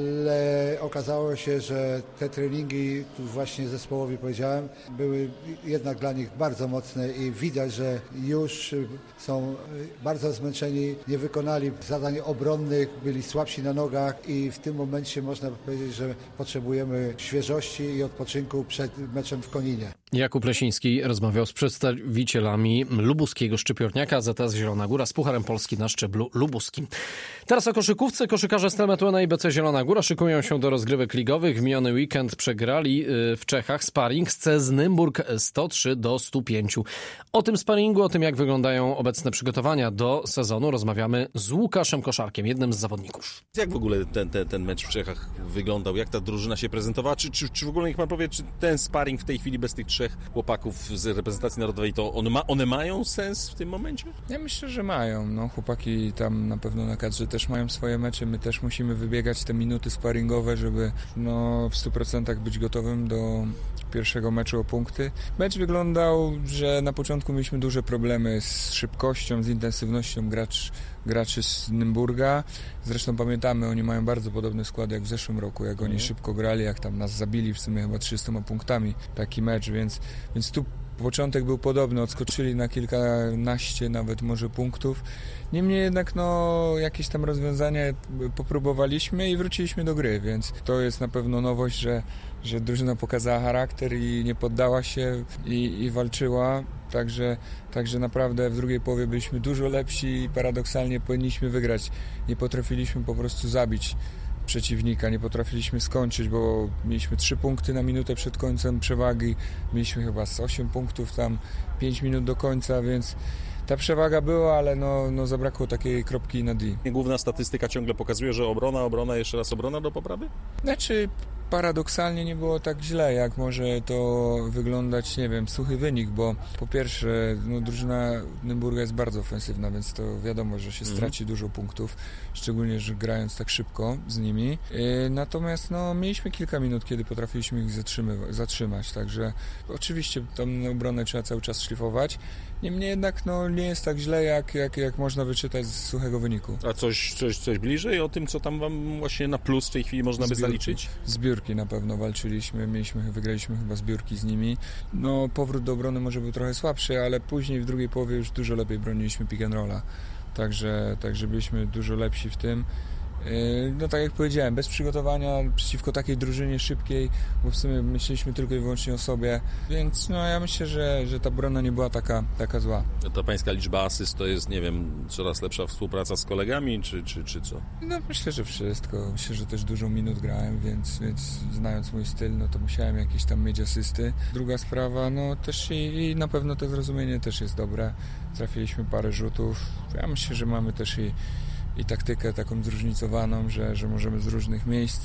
ale okazało się, że te treningi, tu właśnie zespołowi powiedziałem, były jednak dla nich bardzo mocne i widać, że już są bardzo zmęczeni, nie wykonali zadań obronnych, byli słabsi na nogach i w tym momencie można powiedzieć, że potrzebujemy świeżości i odpoczynku przed meczem w Koninie. Jakub Lesiński rozmawiał z przedstawicielami lubuskiego szczypiorniaka A Z S Zielona Góra z Pucharem Polski na szczeblu lubuskim. Teraz o koszykówce. Koszykarze Stelmetuna i B C Zielona Góra szykują się do rozgrywek ligowych. W miniony weekend przegrali w Czechach sparring z C S Nymburk sto trzy do stu pięciu. O tym sparingu, o tym jak wyglądają obecne przygotowania do sezonu rozmawiamy z Łukaszem Koszarkiem, jednym z zawodników. Jak w ogóle ten, ten, ten mecz w Czechach wyglądał? Jak ta drużyna się prezentowała? Czy, czy, czy w ogóle niech pan powie, czy ten sparring w tej chwili bez tych trzech chłopaków z reprezentacji narodowej, to one, ma, one mają sens w tym momencie? Ja myślę, że mają. No, chłopaki tam na pewno na kadrze też mają swoje mecze. My też musimy wybiegać te minuty sparingowe, żeby no, w stu procentach być gotowym do pierwszego meczu o punkty. Mecz wyglądał, że na początku mieliśmy duże problemy z szybkością, z intensywnością gracz, graczy z Nymburga. Zresztą pamiętamy, oni mają bardzo podobny skład jak w zeszłym roku, jak oni szybko grali, jak tam nas zabili w sumie chyba trzydziestoma punktami taki mecz, więc, więc tu początek był podobny, odskoczyli na kilkanaście nawet może punktów. Niemniej jednak no, jakieś tam rozwiązania popróbowaliśmy i wróciliśmy do gry, więc to jest na pewno nowość, że, że drużyna pokazała charakter i nie poddała się i, i walczyła. Także, także naprawdę w drugiej połowie byliśmy dużo lepsi i paradoksalnie powinniśmy wygrać. Nie potrafiliśmy po prostu zabić przeciwnika, nie potrafiliśmy skończyć, bo mieliśmy trzy punkty na minutę przed końcem przewagi, mieliśmy chyba z osiem punktów tam pięć minut do końca, więc ta przewaga była, ale no, no zabrakło takiej kropki nad i. Główna statystyka ciągle pokazuje, że obrona, obrona, jeszcze raz obrona do poprawy? Znaczy paradoksalnie nie było tak źle, jak może to wyglądać, nie wiem, suchy wynik, bo po pierwsze no, drużyna Nymburga jest bardzo ofensywna, więc to wiadomo, że się straci mm. dużo punktów, szczególnie, że grając tak szybko z nimi. Yy, natomiast no, mieliśmy kilka minut, kiedy potrafiliśmy ich zatrzymywać, zatrzymać, także oczywiście tą obronę trzeba cały czas szlifować. Niemniej jednak no, nie jest tak źle, jak, jak, jak można wyczytać z suchego wyniku. A coś, coś, coś bliżej o tym, co tam wam właśnie na plus w tej chwili można by zaliczyć? Zbiórki na pewno walczyliśmy, mieliśmy, wygraliśmy chyba zbiórki z nimi. No powrót do obrony może był trochę słabszy, ale później w drugiej połowie już dużo lepiej broniliśmy pick and rolla. Także, także byliśmy dużo lepsi w tym. No tak jak powiedziałem, bez przygotowania przeciwko takiej drużynie szybkiej, bo w sumie myśleliśmy tylko i wyłącznie o sobie, więc no ja myślę, że, że ta obrona nie była taka, taka zła. Ta pańska liczba asyst to jest, nie wiem, coraz lepsza współpraca z kolegami, czy, czy, czy co? No myślę, że wszystko. Myślę, że też dużo minut grałem, więc, więc znając mój styl, no to musiałem jakieś tam mieć asysty. Druga sprawa, no też i, i na pewno to zrozumienie też jest dobre. Trafiliśmy parę rzutów. Ja myślę, że mamy też i i taktykę taką zróżnicowaną, że, że możemy z różnych miejsc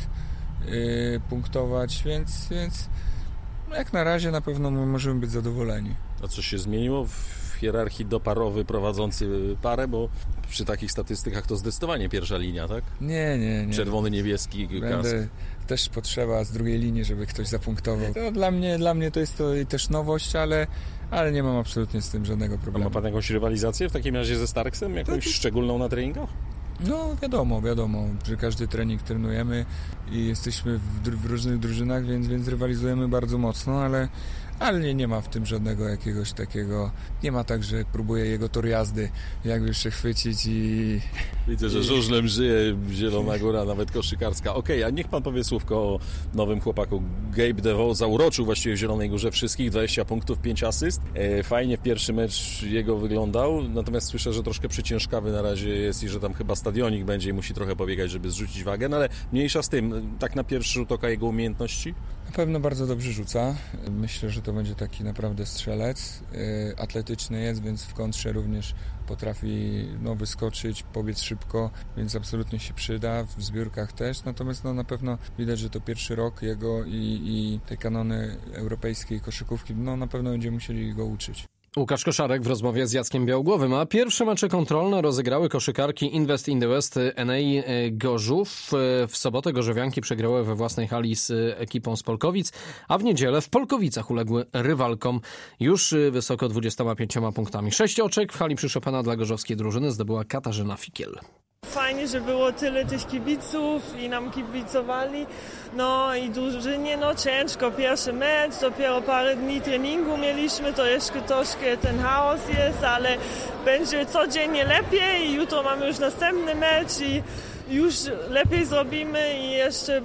yy, punktować, więc, więc no jak na razie na pewno możemy być zadowoleni. A co się zmieniło w hierarchii doparowy prowadzący parę, bo przy takich statystykach to zdecydowanie pierwsza linia, tak? Nie, nie, nie. Czerwony, niebieski kask. Też potrzeba z drugiej linii, żeby ktoś zapunktował. To dla mnie, dla mnie to jest to też nowość, ale, ale nie mam absolutnie z tym żadnego problemu. A ma pan jakąś rywalizację w takim razie ze Starksem? Jakąś to... szczególną na treningach? No wiadomo, wiadomo, że każdy trening trenujemy i jesteśmy w, dru- w różnych drużynach, więc, więc rywalizujemy bardzo mocno, ale, ale nie, nie ma w tym żadnego jakiegoś takiego, nie ma tak, że próbuję jego tor jazdy jakby jeszcze chwycić i... Widzę, że żużlem żyje Zielona Góra, nawet koszykarska. Okej, okay, a niech pan powie słówko o nowym chłopaku. Gabe DeVoe zauroczył właściwie w Zielonej Górze wszystkich, dwadzieścia punktów, pięć asyst. Fajnie w pierwszy mecz jego wyglądał, natomiast słyszę, że troszkę przyciężkawy na razie jest i że tam chyba stadionik będzie i musi trochę pobiegać, żeby zrzucić wagę, no ale mniejsza z tym, tak na pierwszy rzut oka jego umiejętności? Na pewno bardzo dobrze rzuca. Myślę, że to będzie taki naprawdę strzelec. Atletyczny jest, więc w kontrze również potrafi no, wyskoczyć, pobiec szybko, więc absolutnie się przyda, w zbiórkach też, natomiast no, na pewno widać, że to pierwszy rok jego i, i tej kanony europejskiej koszykówki, no na pewno będziemy musieli go uczyć. Łukasz Koszarek w rozmowie z Jackiem Białogłowym, a pierwsze mecze kontrolne rozegrały koszykarki Invest in the West N A Gorzów. W sobotę gorzowianki przegrały we własnej hali z ekipą z Polkowic, a w niedzielę w Polkowicach uległy rywalkom już wysoko dwudziestoma pięcioma punktami. Sześć oczek w hali przy Chopina dla gorzowskiej drużyny zdobyła Katarzyna Fikiel. Fajnie, że było tyle tych kibiców i nam kibicowali. No i drużynie, no ciężko. Pierwszy mecz, dopiero parę dni treningu mieliśmy, to jeszcze troszkę ten chaos jest, ale będzie codziennie lepiej i jutro mamy już następny mecz i już lepiej zrobimy i jeszcze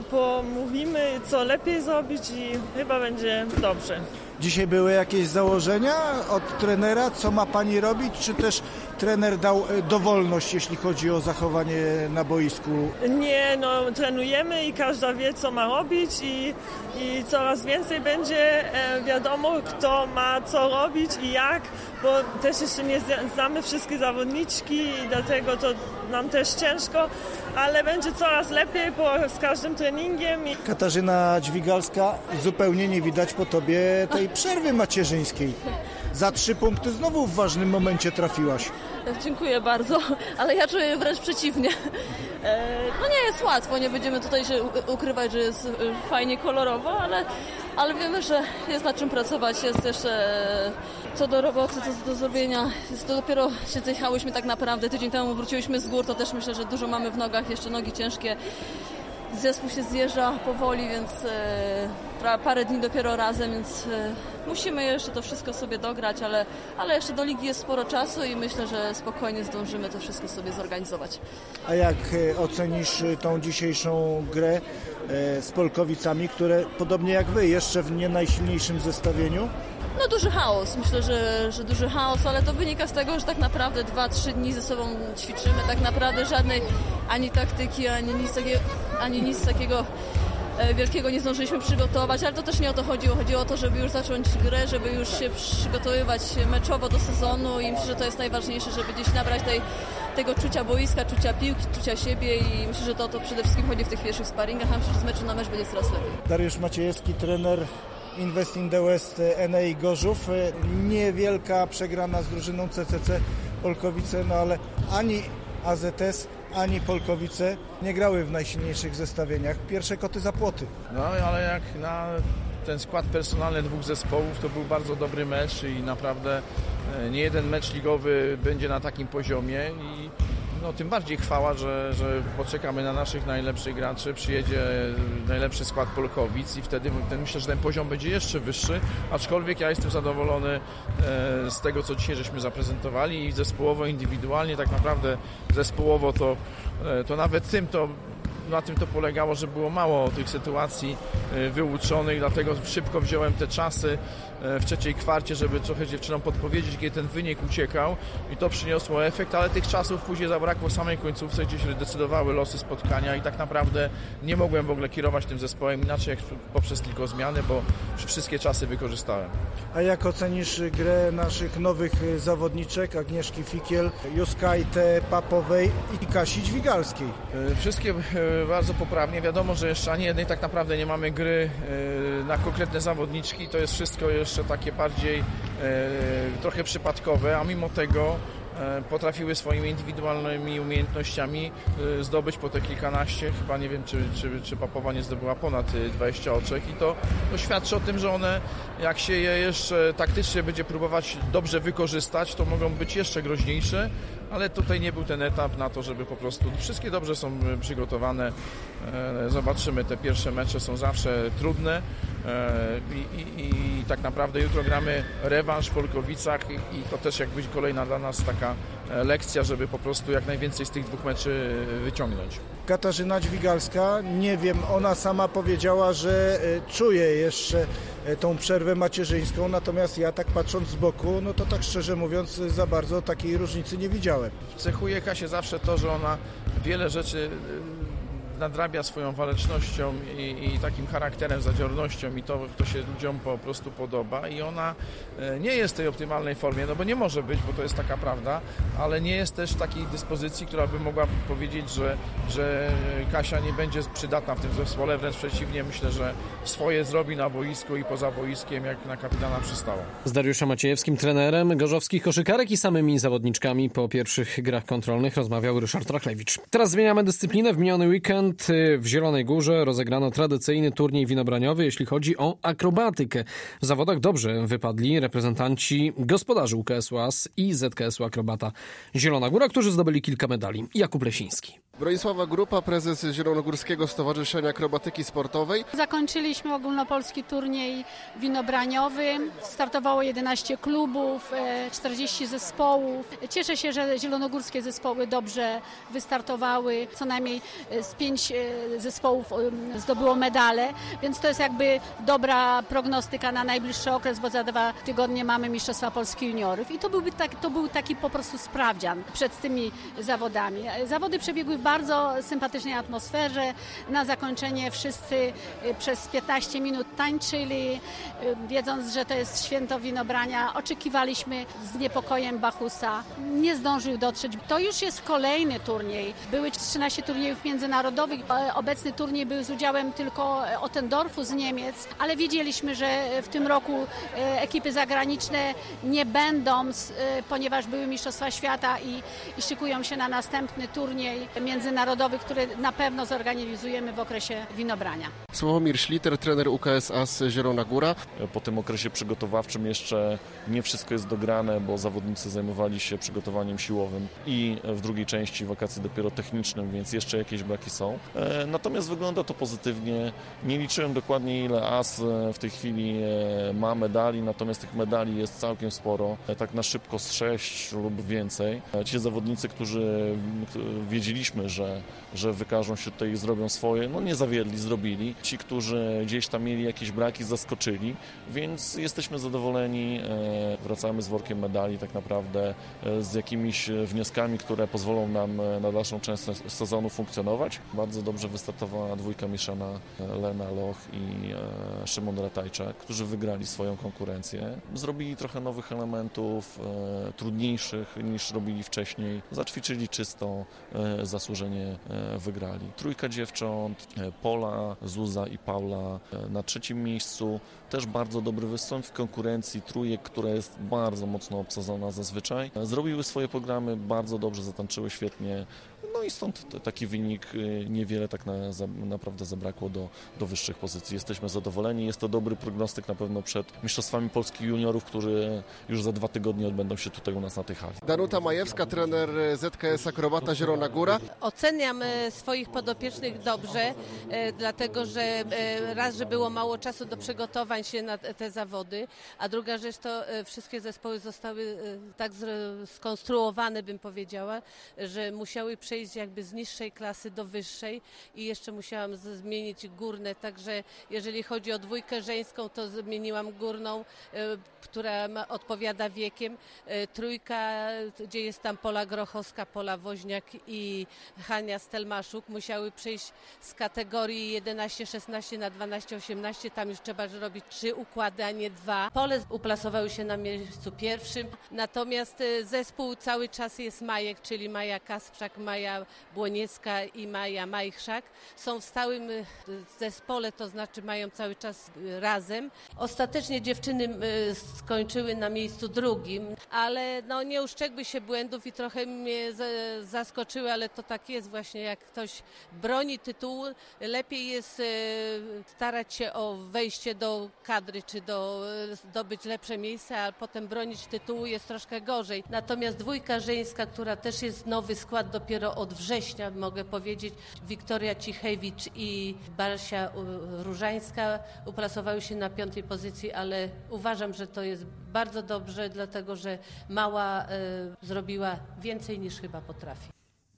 pomówimy, co lepiej zrobić i chyba będzie dobrze. Dzisiaj były jakieś założenia od trenera, co ma pani robić, czy też trener dał dowolność, jeśli chodzi o zachowanie na boisku? Nie, no trenujemy i każda wie, co ma robić i, i coraz więcej będzie e, wiadomo, kto ma co robić i jak, bo też jeszcze nie znamy wszystkie zawodniczki i dlatego to nam też ciężko, ale będzie coraz lepiej po, z każdym treningiem. Katarzyna Dźwigalska, zupełnie nie widać po tobie tej przerwy macierzyńskiej. Za trzy punkty znowu w ważnym momencie trafiłaś. Dziękuję bardzo, ale ja czuję wręcz przeciwnie. No nie jest łatwo, nie będziemy tutaj się ukrywać, że jest fajnie kolorowo, ale, ale wiemy, że jest nad czym pracować, jest jeszcze co do roboty, co do zrobienia. Jest to dopiero się zjechałyśmy tak naprawdę, tydzień temu wróciłyśmy z gór, to też myślę, że dużo mamy w nogach, jeszcze nogi ciężkie. Zespół się zjeżdża powoli, więc e, parę dni dopiero razem, więc e, musimy jeszcze to wszystko sobie dograć, ale, ale jeszcze do ligi jest sporo czasu i myślę, że spokojnie zdążymy to wszystko sobie zorganizować. A jak e, ocenisz tą dzisiejszą grę e, z Polkowicami, które podobnie jak wy, jeszcze w nie najsilniejszym zestawieniu? No duży chaos, myślę, że, że duży chaos, ale to wynika z tego, że tak naprawdę dwa, trzy dni ze sobą ćwiczymy, tak naprawdę żadnej ani taktyki, ani nic takiego, ani nic takiego wielkiego nie zdążyliśmy przygotować, ale to też nie o to chodziło. Chodziło o to, żeby już zacząć grę, żeby już się przygotowywać meczowo do sezonu i myślę, że to jest najważniejsze, żeby gdzieś nabrać tej, tego czucia boiska, czucia piłki, czucia siebie i myślę, że to o to przede wszystkim chodzi w tych pierwszych sparingach, a myślę, że z meczu na mecz będzie coraz lepiej. Dariusz Maciejewski, trener Invest in the West N A Gorzów. Niewielka przegrana z drużyną C C C Polkowice, no ale ani A Z S, ani Polkowice nie grały w najsilniejszych zestawieniach. Pierwsze koty za płoty. No ale jak na ten skład personalny dwóch zespołów to był bardzo dobry mecz i naprawdę nie jeden mecz ligowy będzie na takim poziomie i no tym bardziej chwała, że, że poczekamy na naszych najlepszych graczy, przyjedzie najlepszy skład Polkowic i wtedy ten, myślę, że ten poziom będzie jeszcze wyższy, aczkolwiek ja jestem zadowolony z tego, co dzisiaj żeśmy zaprezentowali i zespołowo, indywidualnie, tak naprawdę zespołowo to, to nawet tym to na tym to polegało, że było mało tych sytuacji wyuczonych, dlatego szybko wziąłem te czasy w trzeciej kwarcie, żeby trochę dziewczynom podpowiedzieć, kiedy ten wynik uciekał i to przyniosło efekt, ale tych czasów później zabrakło w samej końcówce, gdzie się decydowały losy spotkania i tak naprawdę nie mogłem w ogóle kierować tym zespołem inaczej jak poprzez tylko zmiany, bo wszystkie czasy wykorzystałem. A jak ocenisz grę naszych nowych zawodniczek, Agnieszki Fikiel, Juskajte Papowej i Kasi Dźwigalskiej? Wszystkie bardzo poprawnie. Wiadomo, że jeszcze ani jednej tak naprawdę nie mamy gry na konkretne zawodniczki. To jest wszystko jeszcze takie bardziej trochę przypadkowe, a mimo tego potrafiły swoimi indywidualnymi umiejętnościami zdobyć po te kilkanaście, chyba nie wiem, czy, czy, czy Papowa nie zdobyła ponad dwadzieścia oczek i to, to świadczy o tym, że one, jak się je jeszcze taktycznie będzie próbować dobrze wykorzystać, to mogą być jeszcze groźniejsze, ale tutaj nie był ten etap na to, żeby po prostu, wszystkie dobrze są przygotowane, zobaczymy, te pierwsze mecze są zawsze trudne i, i, i tak naprawdę jutro gramy rewanż w Polkowicach i, i to też jak być kolejna dla nas taka lekcja, żeby po prostu jak najwięcej z tych dwóch meczy wyciągnąć. Katarzyna Dźwigalska, nie wiem, ona sama powiedziała, że czuje jeszcze tą przerwę macierzyńską, natomiast ja tak patrząc z boku, no to tak szczerze mówiąc za bardzo takiej różnicy nie widziałem. Cechuje Kasię zawsze to, że ona wiele rzeczy nadrabia swoją walecznością i, i takim charakterem, zadziornością i to, to się ludziom po prostu podoba i ona nie jest w tej optymalnej formie, no bo nie może być, bo to jest taka prawda, ale nie jest też w takiej dyspozycji, która by mogła powiedzieć, że, że Kasia nie będzie przydatna w tym zespole, wręcz przeciwnie, myślę, że swoje zrobi na boisku i poza boiskiem, jak na kapitana przystało. Z Dariuszem Maciejewskim, trenerem gorzowskich koszykarek i samymi zawodniczkami po pierwszych grach kontrolnych rozmawiał Ryszard Rachlewicz. Teraz zmieniamy dyscyplinę. W miniony weekend w Zielonej Górze rozegrano tradycyjny turniej winobraniowy, jeśli chodzi o akrobatykę. W zawodach dobrze wypadli reprezentanci gospodarzy U K S U A S i Z K S U Akrobata Zielona Góra, którzy zdobyli kilka medali. Jakub Lesiński. Bronisława Grupa, prezes Zielonogórskiego Stowarzyszenia Akrobatyki Sportowej. Zakończyliśmy ogólnopolski turniej winobraniowy. Startowało jedenaście klubów, czterdzieści zespołów. Cieszę się, że zielonogórskie zespoły dobrze wystartowały. Co najmniej z pięć zespołów zdobyło medale, więc to jest jakby dobra prognostyka na najbliższy okres, bo za dwa tygodnie mamy Mistrzostwa Polski Juniorów. I to, byłby tak, to był taki po prostu sprawdzian przed tymi zawodami. Zawody przebiegły w bardzo sympatycznej atmosferze. Na zakończenie wszyscy przez piętnaście minut tańczyli, wiedząc, że to jest święto winobrania. Oczekiwaliśmy z niepokojem Bachusa. Nie zdążył dotrzeć. To już jest kolejny turniej. Były trzynaście turniejów międzynarodowych. Obecny turniej był z udziałem tylko Ottendorfu z Niemiec, ale wiedzieliśmy, że w tym roku ekipy zagraniczne nie będą, ponieważ były Mistrzostwa Świata i, i szykują się na następny turniej międzynarodowy, który na pewno zorganizujemy w okresie winobrania. Sławomir Szliter, trener U K S A S Zielona Góra. Po tym okresie przygotowawczym jeszcze nie wszystko jest dograne, bo zawodnicy zajmowali się przygotowaniem siłowym i w drugiej części wakacji dopiero technicznym, więc jeszcze jakieś braki są. Natomiast wygląda to pozytywnie. Nie liczyłem dokładnie, ile A S w tej chwili ma medali, natomiast tych medali jest całkiem sporo. Tak na szybko z sześć lub więcej. Ci zawodnicy, którzy wiedzieliśmy, że, że wykażą się tutaj i zrobią swoje, no nie zawiedli, zrobili. Ci, którzy gdzieś tam mieli jakieś braki, zaskoczyli, więc jesteśmy zadowoleni. Wracamy z workiem medali tak naprawdę, z jakimiś wnioskami, które pozwolą nam na dalszą część sezonu funkcjonować. Bardzo dobrze wystartowała dwójka mieszana, Lena Loch i Szymon Ratajczak, którzy wygrali swoją konkurencję. Zrobili trochę nowych elementów, trudniejszych niż robili wcześniej. Zaćwiczyli czysto, zasłużenie wygrali. Trójka dziewcząt, Pola, Zuza i Paula na trzecim miejscu. Też bardzo dobry występ w konkurencji trójek, która jest bardzo mocno obsadzona zazwyczaj. Zrobiły swoje programy, bardzo dobrze zatańczyły świetnie. No i stąd t- taki wynik, niewiele tak na, za, naprawdę zabrakło do, do wyższych pozycji. Jesteśmy zadowoleni, jest to dobry prognostyk na pewno przed Mistrzostwami Polski Juniorów, które już za dwa tygodnie odbędą się tutaj u nas na tej hali. Danuta Majewska, trener Z K S Akrobata Zielona Góra. Oceniam swoich podopiecznych dobrze, dlatego że raz, że było mało czasu do przygotowań się na te zawody, a druga rzecz to wszystkie zespoły zostały tak skonstruowane, bym powiedziała, że musiały przejść jakby z niższej klasy do wyższej i jeszcze musiałam zmienić górne, także jeżeli chodzi o dwójkę żeńską, to zmieniłam górną, która odpowiada wiekiem. Trójka, gdzie jest tam Pola Grochowska, Pola Woźniak i Hania Stelmaszuk, musiały przejść z kategorii jedenaście szesnaście na dwanaście osiemnaście. Tam już trzeba robić trzy układy, a nie dwa. Pole uplasowały się na miejscu pierwszym, natomiast zespół cały czas jest Majek, czyli Maja Kasprzak, Maja Błoniecka i Maja Majchrzak. Są w stałym zespole, to znaczy mają cały czas razem. Ostatecznie dziewczyny skończyły na miejscu drugim, ale no nie uszczekły się błędów i trochę mnie zaskoczyły, ale to tak jest właśnie, jak ktoś broni tytułu, lepiej jest starać się o wejście do kadry, czy do, zdobyć lepsze miejsce, a potem bronić tytułu jest troszkę gorzej. Natomiast dwójka żeńska, która też jest nowy skład dopiero od września, mogę powiedzieć, Wiktoria Cichewicz i Basia Różańska uplasowały się na piątej pozycji, ale uważam, że to jest bardzo dobrze, dlatego że Mała y, zrobiła więcej niż chyba potrafi.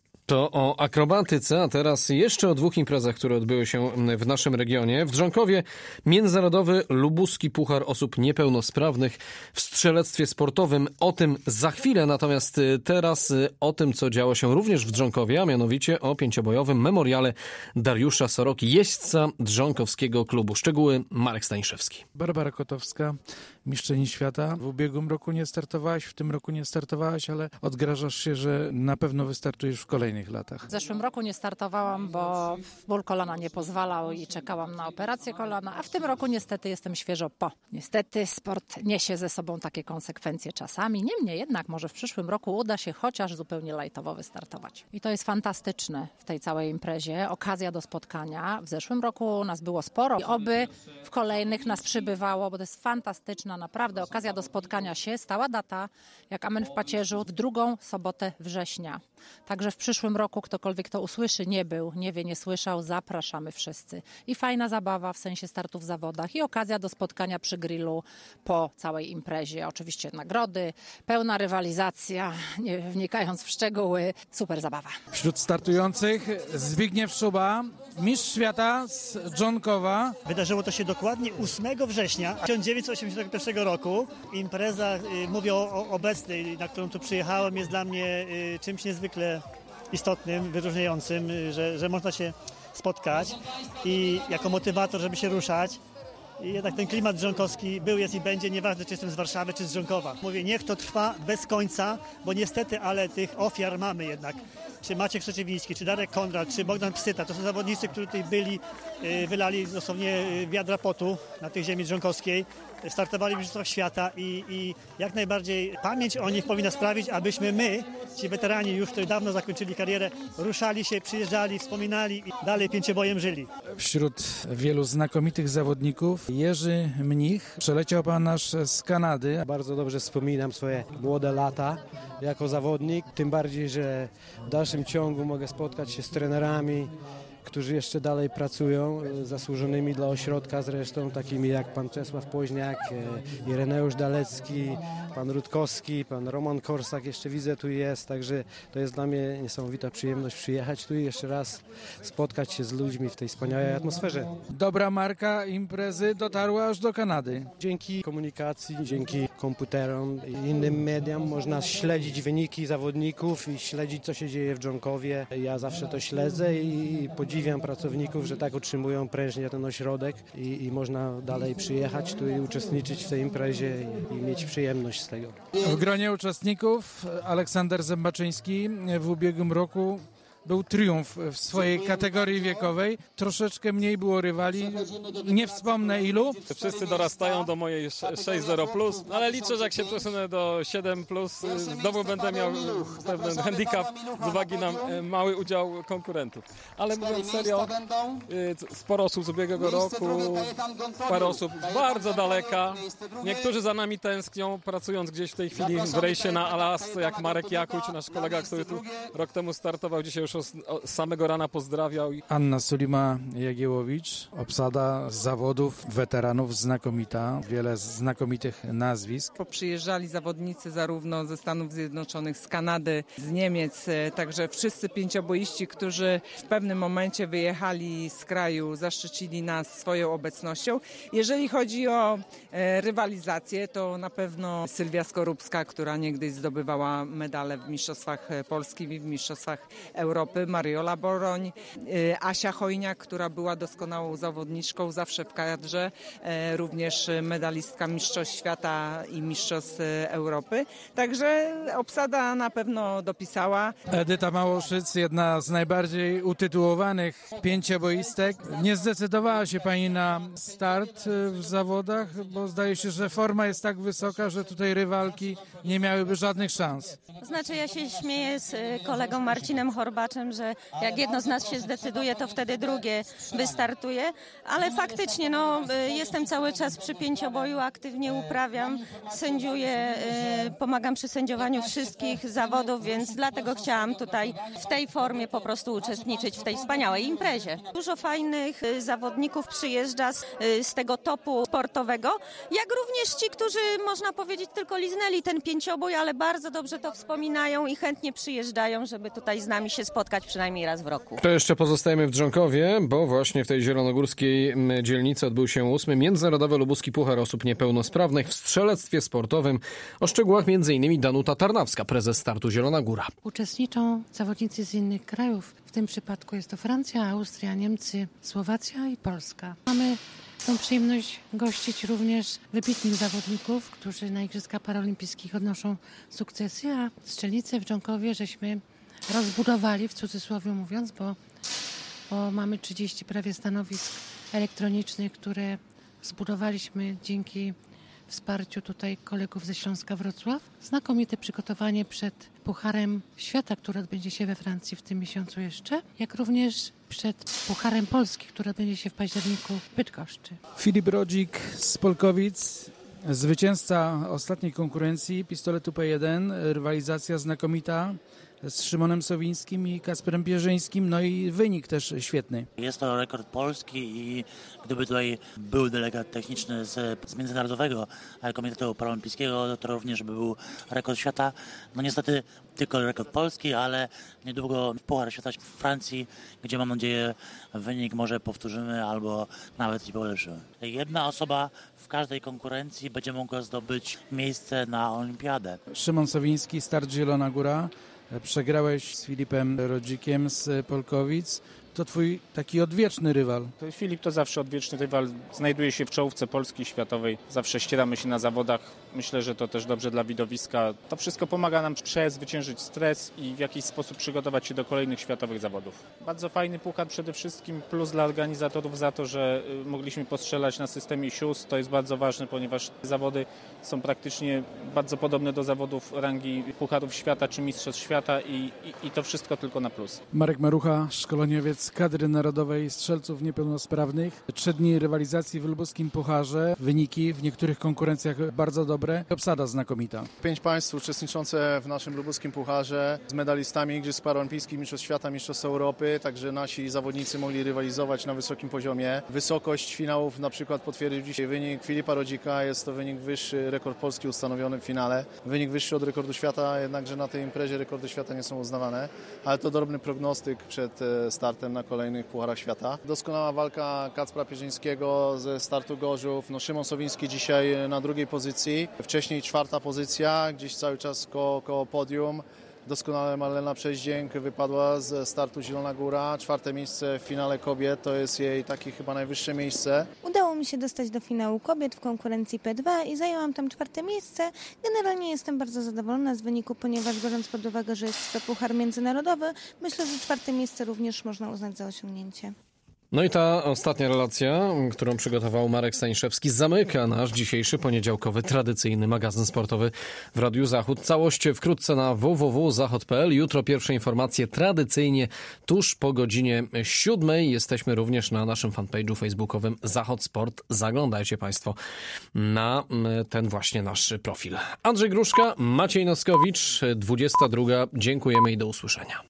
To o akrobatyce, a teraz jeszcze o dwóch imprezach, które odbyły się w naszym regionie. W Drzonkowie Międzynarodowy Lubuski Puchar Osób Niepełnosprawnych w strzelectwie sportowym. O tym za chwilę, natomiast teraz o tym, co działo się również w Drzonkowie, a mianowicie o pięciobojowym memoriale Dariusza Soroki, jeźdźca drzonkowskiego klubu. Szczegóły Marek Staniszewski. Barbara Kotowska, mistrzyni świata. W ubiegłym roku nie startowałaś, w tym roku nie startowałaś, ale odgrażasz się, że na pewno wystartujesz w kolejnych latach. W zeszłym roku nie startowałam, bo ból kolana nie pozwalał i czekałam na operację kolana, a w tym roku niestety jestem świeżo po. Niestety sport niesie ze sobą takie konsekwencje czasami, niemniej jednak może w przyszłym roku uda się chociaż zupełnie lajtowo wystartować. I to jest fantastyczne w tej całej imprezie, okazja do spotkania. W zeszłym roku nas było sporo i oby w kolejnych nas przybywało, bo to jest fantastyczna naprawdę okazja do spotkania się. Stała data, jak amen w pacierzu, w drugą sobotę września. Także w przyszłym roku ktokolwiek to usłyszy, nie był, nie wie, nie słyszał, zapraszamy wszyscy. I fajna zabawa w sensie startu w zawodach i okazja do spotkania przy grillu po całej imprezie. Oczywiście nagrody, pełna rywalizacja, nie wnikając w szczegóły, super zabawa. Wśród startujących Zbigniew Szuba, mistrz świata z Drzonkowa. Wydarzyło to się dokładnie ósmego września tysiąc dziewięćset osiemdziesiątego pierwszego roku. Impreza, mówię o obecnej, na którą tu przyjechałem, jest dla mnie czymś niezwykle istotnym, wyróżniającym, że, że można się spotkać i jako motywator, żeby się ruszać. I jednak ten klimat drzonkowski był, jest i będzie, nieważne czy jestem z Warszawy, czy z Drzonkowa. Mówię, niech to trwa bez końca, bo niestety, ale tych ofiar mamy jednak. Czy Maciek Soczewiński, czy Darek Konrad, czy Bogdan Psyta, to są zawodnicy, którzy tutaj byli, wylali dosłownie wiadra potu na tej ziemi drzonkowskiej. Startowali w Mistrzostwach Świata i, i jak najbardziej pamięć o nich powinna sprawić, abyśmy my, ci weterani już, którzy dawno zakończyli karierę, ruszali się, przyjeżdżali, wspominali i dalej pięciobojem żyli. Wśród wielu znakomitych zawodników Jerzy Mnich, przeleciał pan nasz z Kanady. Bardzo dobrze wspominam swoje młode lata jako zawodnik, tym bardziej, że w dalszym ciągu mogę spotkać się z trenerami, którzy jeszcze dalej pracują, zasłużonymi dla ośrodka zresztą, takimi jak pan Czesław Poźniak, Ireneusz Dalecki, pan Rutkowski, pan Roman Korsak, jeszcze widzę tu jest, także to jest dla mnie niesamowita przyjemność przyjechać tu i jeszcze raz spotkać się z ludźmi w tej wspaniałej atmosferze. Dobra marka imprezy dotarła aż do Kanady. Dzięki komunikacji, dzięki komputerom i innym mediom można śledzić wyniki zawodników i śledzić, co się dzieje w Drzonkowie. Ja zawsze to śledzę i podziwiam pracowników, że tak utrzymują prężnie ten ośrodek i, i można dalej przyjechać tu i uczestniczyć w tej imprezie i, i mieć przyjemność z tego. W gronie uczestników Aleksander Zębaczyński w ubiegłym roku był triumf w swojej kategorii wiekowej. Troszeczkę mniej było rywali, nie wspomnę ilu. Wszyscy dorastają do mojej sześć zero plus, ale liczę, że jak się przesunę do siedem plus, znowu będę miał pewien handicap z uwagi na mały udział konkurentów. Ale mówiąc serio, sporo osób z ubiegłego roku, parę osób bardzo daleka. Niektórzy za nami tęsknią, pracując gdzieś w tej chwili w rejsie na Alasce, jak Marek Jakuć, nasz kolega, który tu rok temu startował, dzisiaj już z samego rana pozdrawiał. Anna Sulima-Jagiełowicz, obsada zawodów weteranów znakomita, wiele znakomitych nazwisk. Przyjeżdżali zawodnicy zarówno ze Stanów Zjednoczonych, z Kanady, z Niemiec, także wszyscy pięcioboiści, którzy w pewnym momencie wyjechali z kraju, zaszczycili nas swoją obecnością. Jeżeli chodzi o e, rywalizację, to na pewno Sylwia Skorupska, która niegdyś zdobywała medale w Mistrzostwach Polski i w Mistrzostwach Europy, Mariola Boroń, e, Asia Chojniak, która była doskonałą zawodniczką, zawsze w kadrze, e, również medalistka Mistrzostw Świata i Mistrzostw Europy. Także obsada na pewno dopisała. Edyta Małoszyc, jedna z najbardziej utytułowanych pięcioboistek. Nie zdecydowała się pani na start w zawodach, bo zdaje się, że forma jest tak wysoka, że tutaj rywalki nie miałyby żadnych szans. Znaczy ja się śmieję z kolegą Marcinem Horbaczem, że jak jedno z nas się zdecyduje, to wtedy drugie wystartuje, ale faktycznie no, jestem cały czas przy pięcioboju, aktywnie uprawiam, sędziuję, pomagam przy sędziowaniu wszystkich zawodów, więc dlatego chciałam tutaj w tej formie po prostu uczestniczyć w tej wspaniałej imprezie. Dużo fajnych zawodników przyjeżdża z, z tego topu sportowego, jak również ci, którzy można powiedzieć tylko liznęli ten pięciobój, ale bardzo dobrze to wspominają i chętnie przyjeżdżają, żeby tutaj z nami się spotkać przynajmniej raz w roku. To jeszcze pozostajemy w Drzonkowie, bo właśnie w tej zielonogórskiej dzielnicy odbył się ósmy Międzynarodowy Lubuski Puchar Osób Niepełnosprawnych w strzelectwie sportowym. O szczegółach między innymi Danuta Tarnawska, prezes startu Zielona Góra. Uczestniczą zawodnicy z innych krajów. W tym przypadku jest to Francja, Austria, Niemcy, Słowacja i Polska. Mamy tą przyjemność gościć również wybitnych zawodników, którzy na Igrzyskach Paralimpijskich odnoszą sukcesy, a strzelnicę w Dżonkowie żeśmy rozbudowali, w cudzysłowie mówiąc, bo, bo mamy trzydzieści prawie stanowisk elektronicznych, które zbudowaliśmy dzięki wsparciu tutaj kolegów ze Śląska Wrocław. Znakomite przygotowanie przed Pucharem Świata, który odbędzie się we Francji w tym miesiącu jeszcze, jak również przed Pucharem Polski, który odbędzie się w październiku w Bydgoszczy. Filip Rodzik z Polkowic, zwycięzca ostatniej konkurencji pistoletu P jeden, rywalizacja znakomita z Szymonem Sowińskim i Kasperem Pierzyńskim, no i wynik też świetny. Jest to rekord polski i gdyby tutaj był delegat techniczny z, z Międzynarodowego Komitetu Paralimpijskiego, to również by był rekord świata. No niestety tylko rekord polski, ale niedługo Puchar Świata w Francji, gdzie mam nadzieję wynik może powtórzymy albo nawet i polepszymy. Jedna osoba w każdej konkurencji będzie mogła zdobyć miejsce na olimpiadę. Szymon Sowiński, start Zielona Góra. Przegrałeś z Filipem Rodzikiem z Polkowic. To twój taki odwieczny rywal. Filip to zawsze odwieczny rywal. Znajduje się w czołówce Polski światowej. Zawsze ścieramy się na zawodach. Myślę, że to też dobrze dla widowiska. To wszystko pomaga nam przezwyciężyć stres i w jakiś sposób przygotować się do kolejnych światowych zawodów. Bardzo fajny puchar przede wszystkim. Plus dla organizatorów za to, że mogliśmy postrzelać na systemie S I U S. To jest bardzo ważne, ponieważ zawody są praktycznie bardzo podobne do zawodów rangi Pucharów Świata czy Mistrzostw Świata i, i, i to wszystko tylko na plus. Marek Marucha, szkoleniowiec kadry narodowej strzelców niepełnosprawnych. Trzy dni rywalizacji w lubuskim pucharze. Wyniki w niektórych konkurencjach bardzo dobre. Obsada znakomita. Pięć państw uczestniczące w naszym lubuskim pucharze z medalistami Igrzysk Paralimpijskich, Mistrzostw Świata, Mistrzostw Europy. Także nasi zawodnicy mogli rywalizować na wysokim poziomie. Wysokość finałów na przykład potwierdził dzisiaj wynik Filipa Rodzika. Jest to wynik wyższy, rekord Polski ustanowiony w finale. Wynik wyższy od rekordu świata, jednakże na tej imprezie rekordy świata nie są uznawane. Ale to drobny prognostyk przed startem na kolejnych Pucharach Świata. Doskonała walka Kacpra Pierzyńskiego ze startu Gorzów. No, Szymon Sowiński dzisiaj na drugiej pozycji. Wcześniej czwarta pozycja, gdzieś cały czas koło, koło podium. Doskonale Marlena Przeździęk wypadła z startu Zielona Góra. Czwarte miejsce w finale kobiet to jest jej takie chyba najwyższe miejsce. Udało mi mi się dostać do finału kobiet w konkurencji P dwa i zajęłam tam czwarte miejsce. Generalnie jestem bardzo zadowolona z wyniku, ponieważ biorąc pod uwagę, że jest to puchar międzynarodowy, myślę, że czwarte miejsce również można uznać za osiągnięcie. No i ta ostatnia relacja, którą przygotował Marek Staniszewski, zamyka nasz dzisiejszy poniedziałkowy, tradycyjny magazyn sportowy w Radiu Zachód. Całość wkrótce na w w w kropka zachod kropka p l. Jutro pierwsze informacje tradycyjnie tuż po godzinie siódmej. Jesteśmy również na naszym fanpage'u facebookowym Zachod Sport. Zaglądajcie Państwo na ten właśnie nasz profil. Andrzej Gruszka, Maciej Noskowicz, dwudziesta druga. Dziękujemy i do usłyszenia.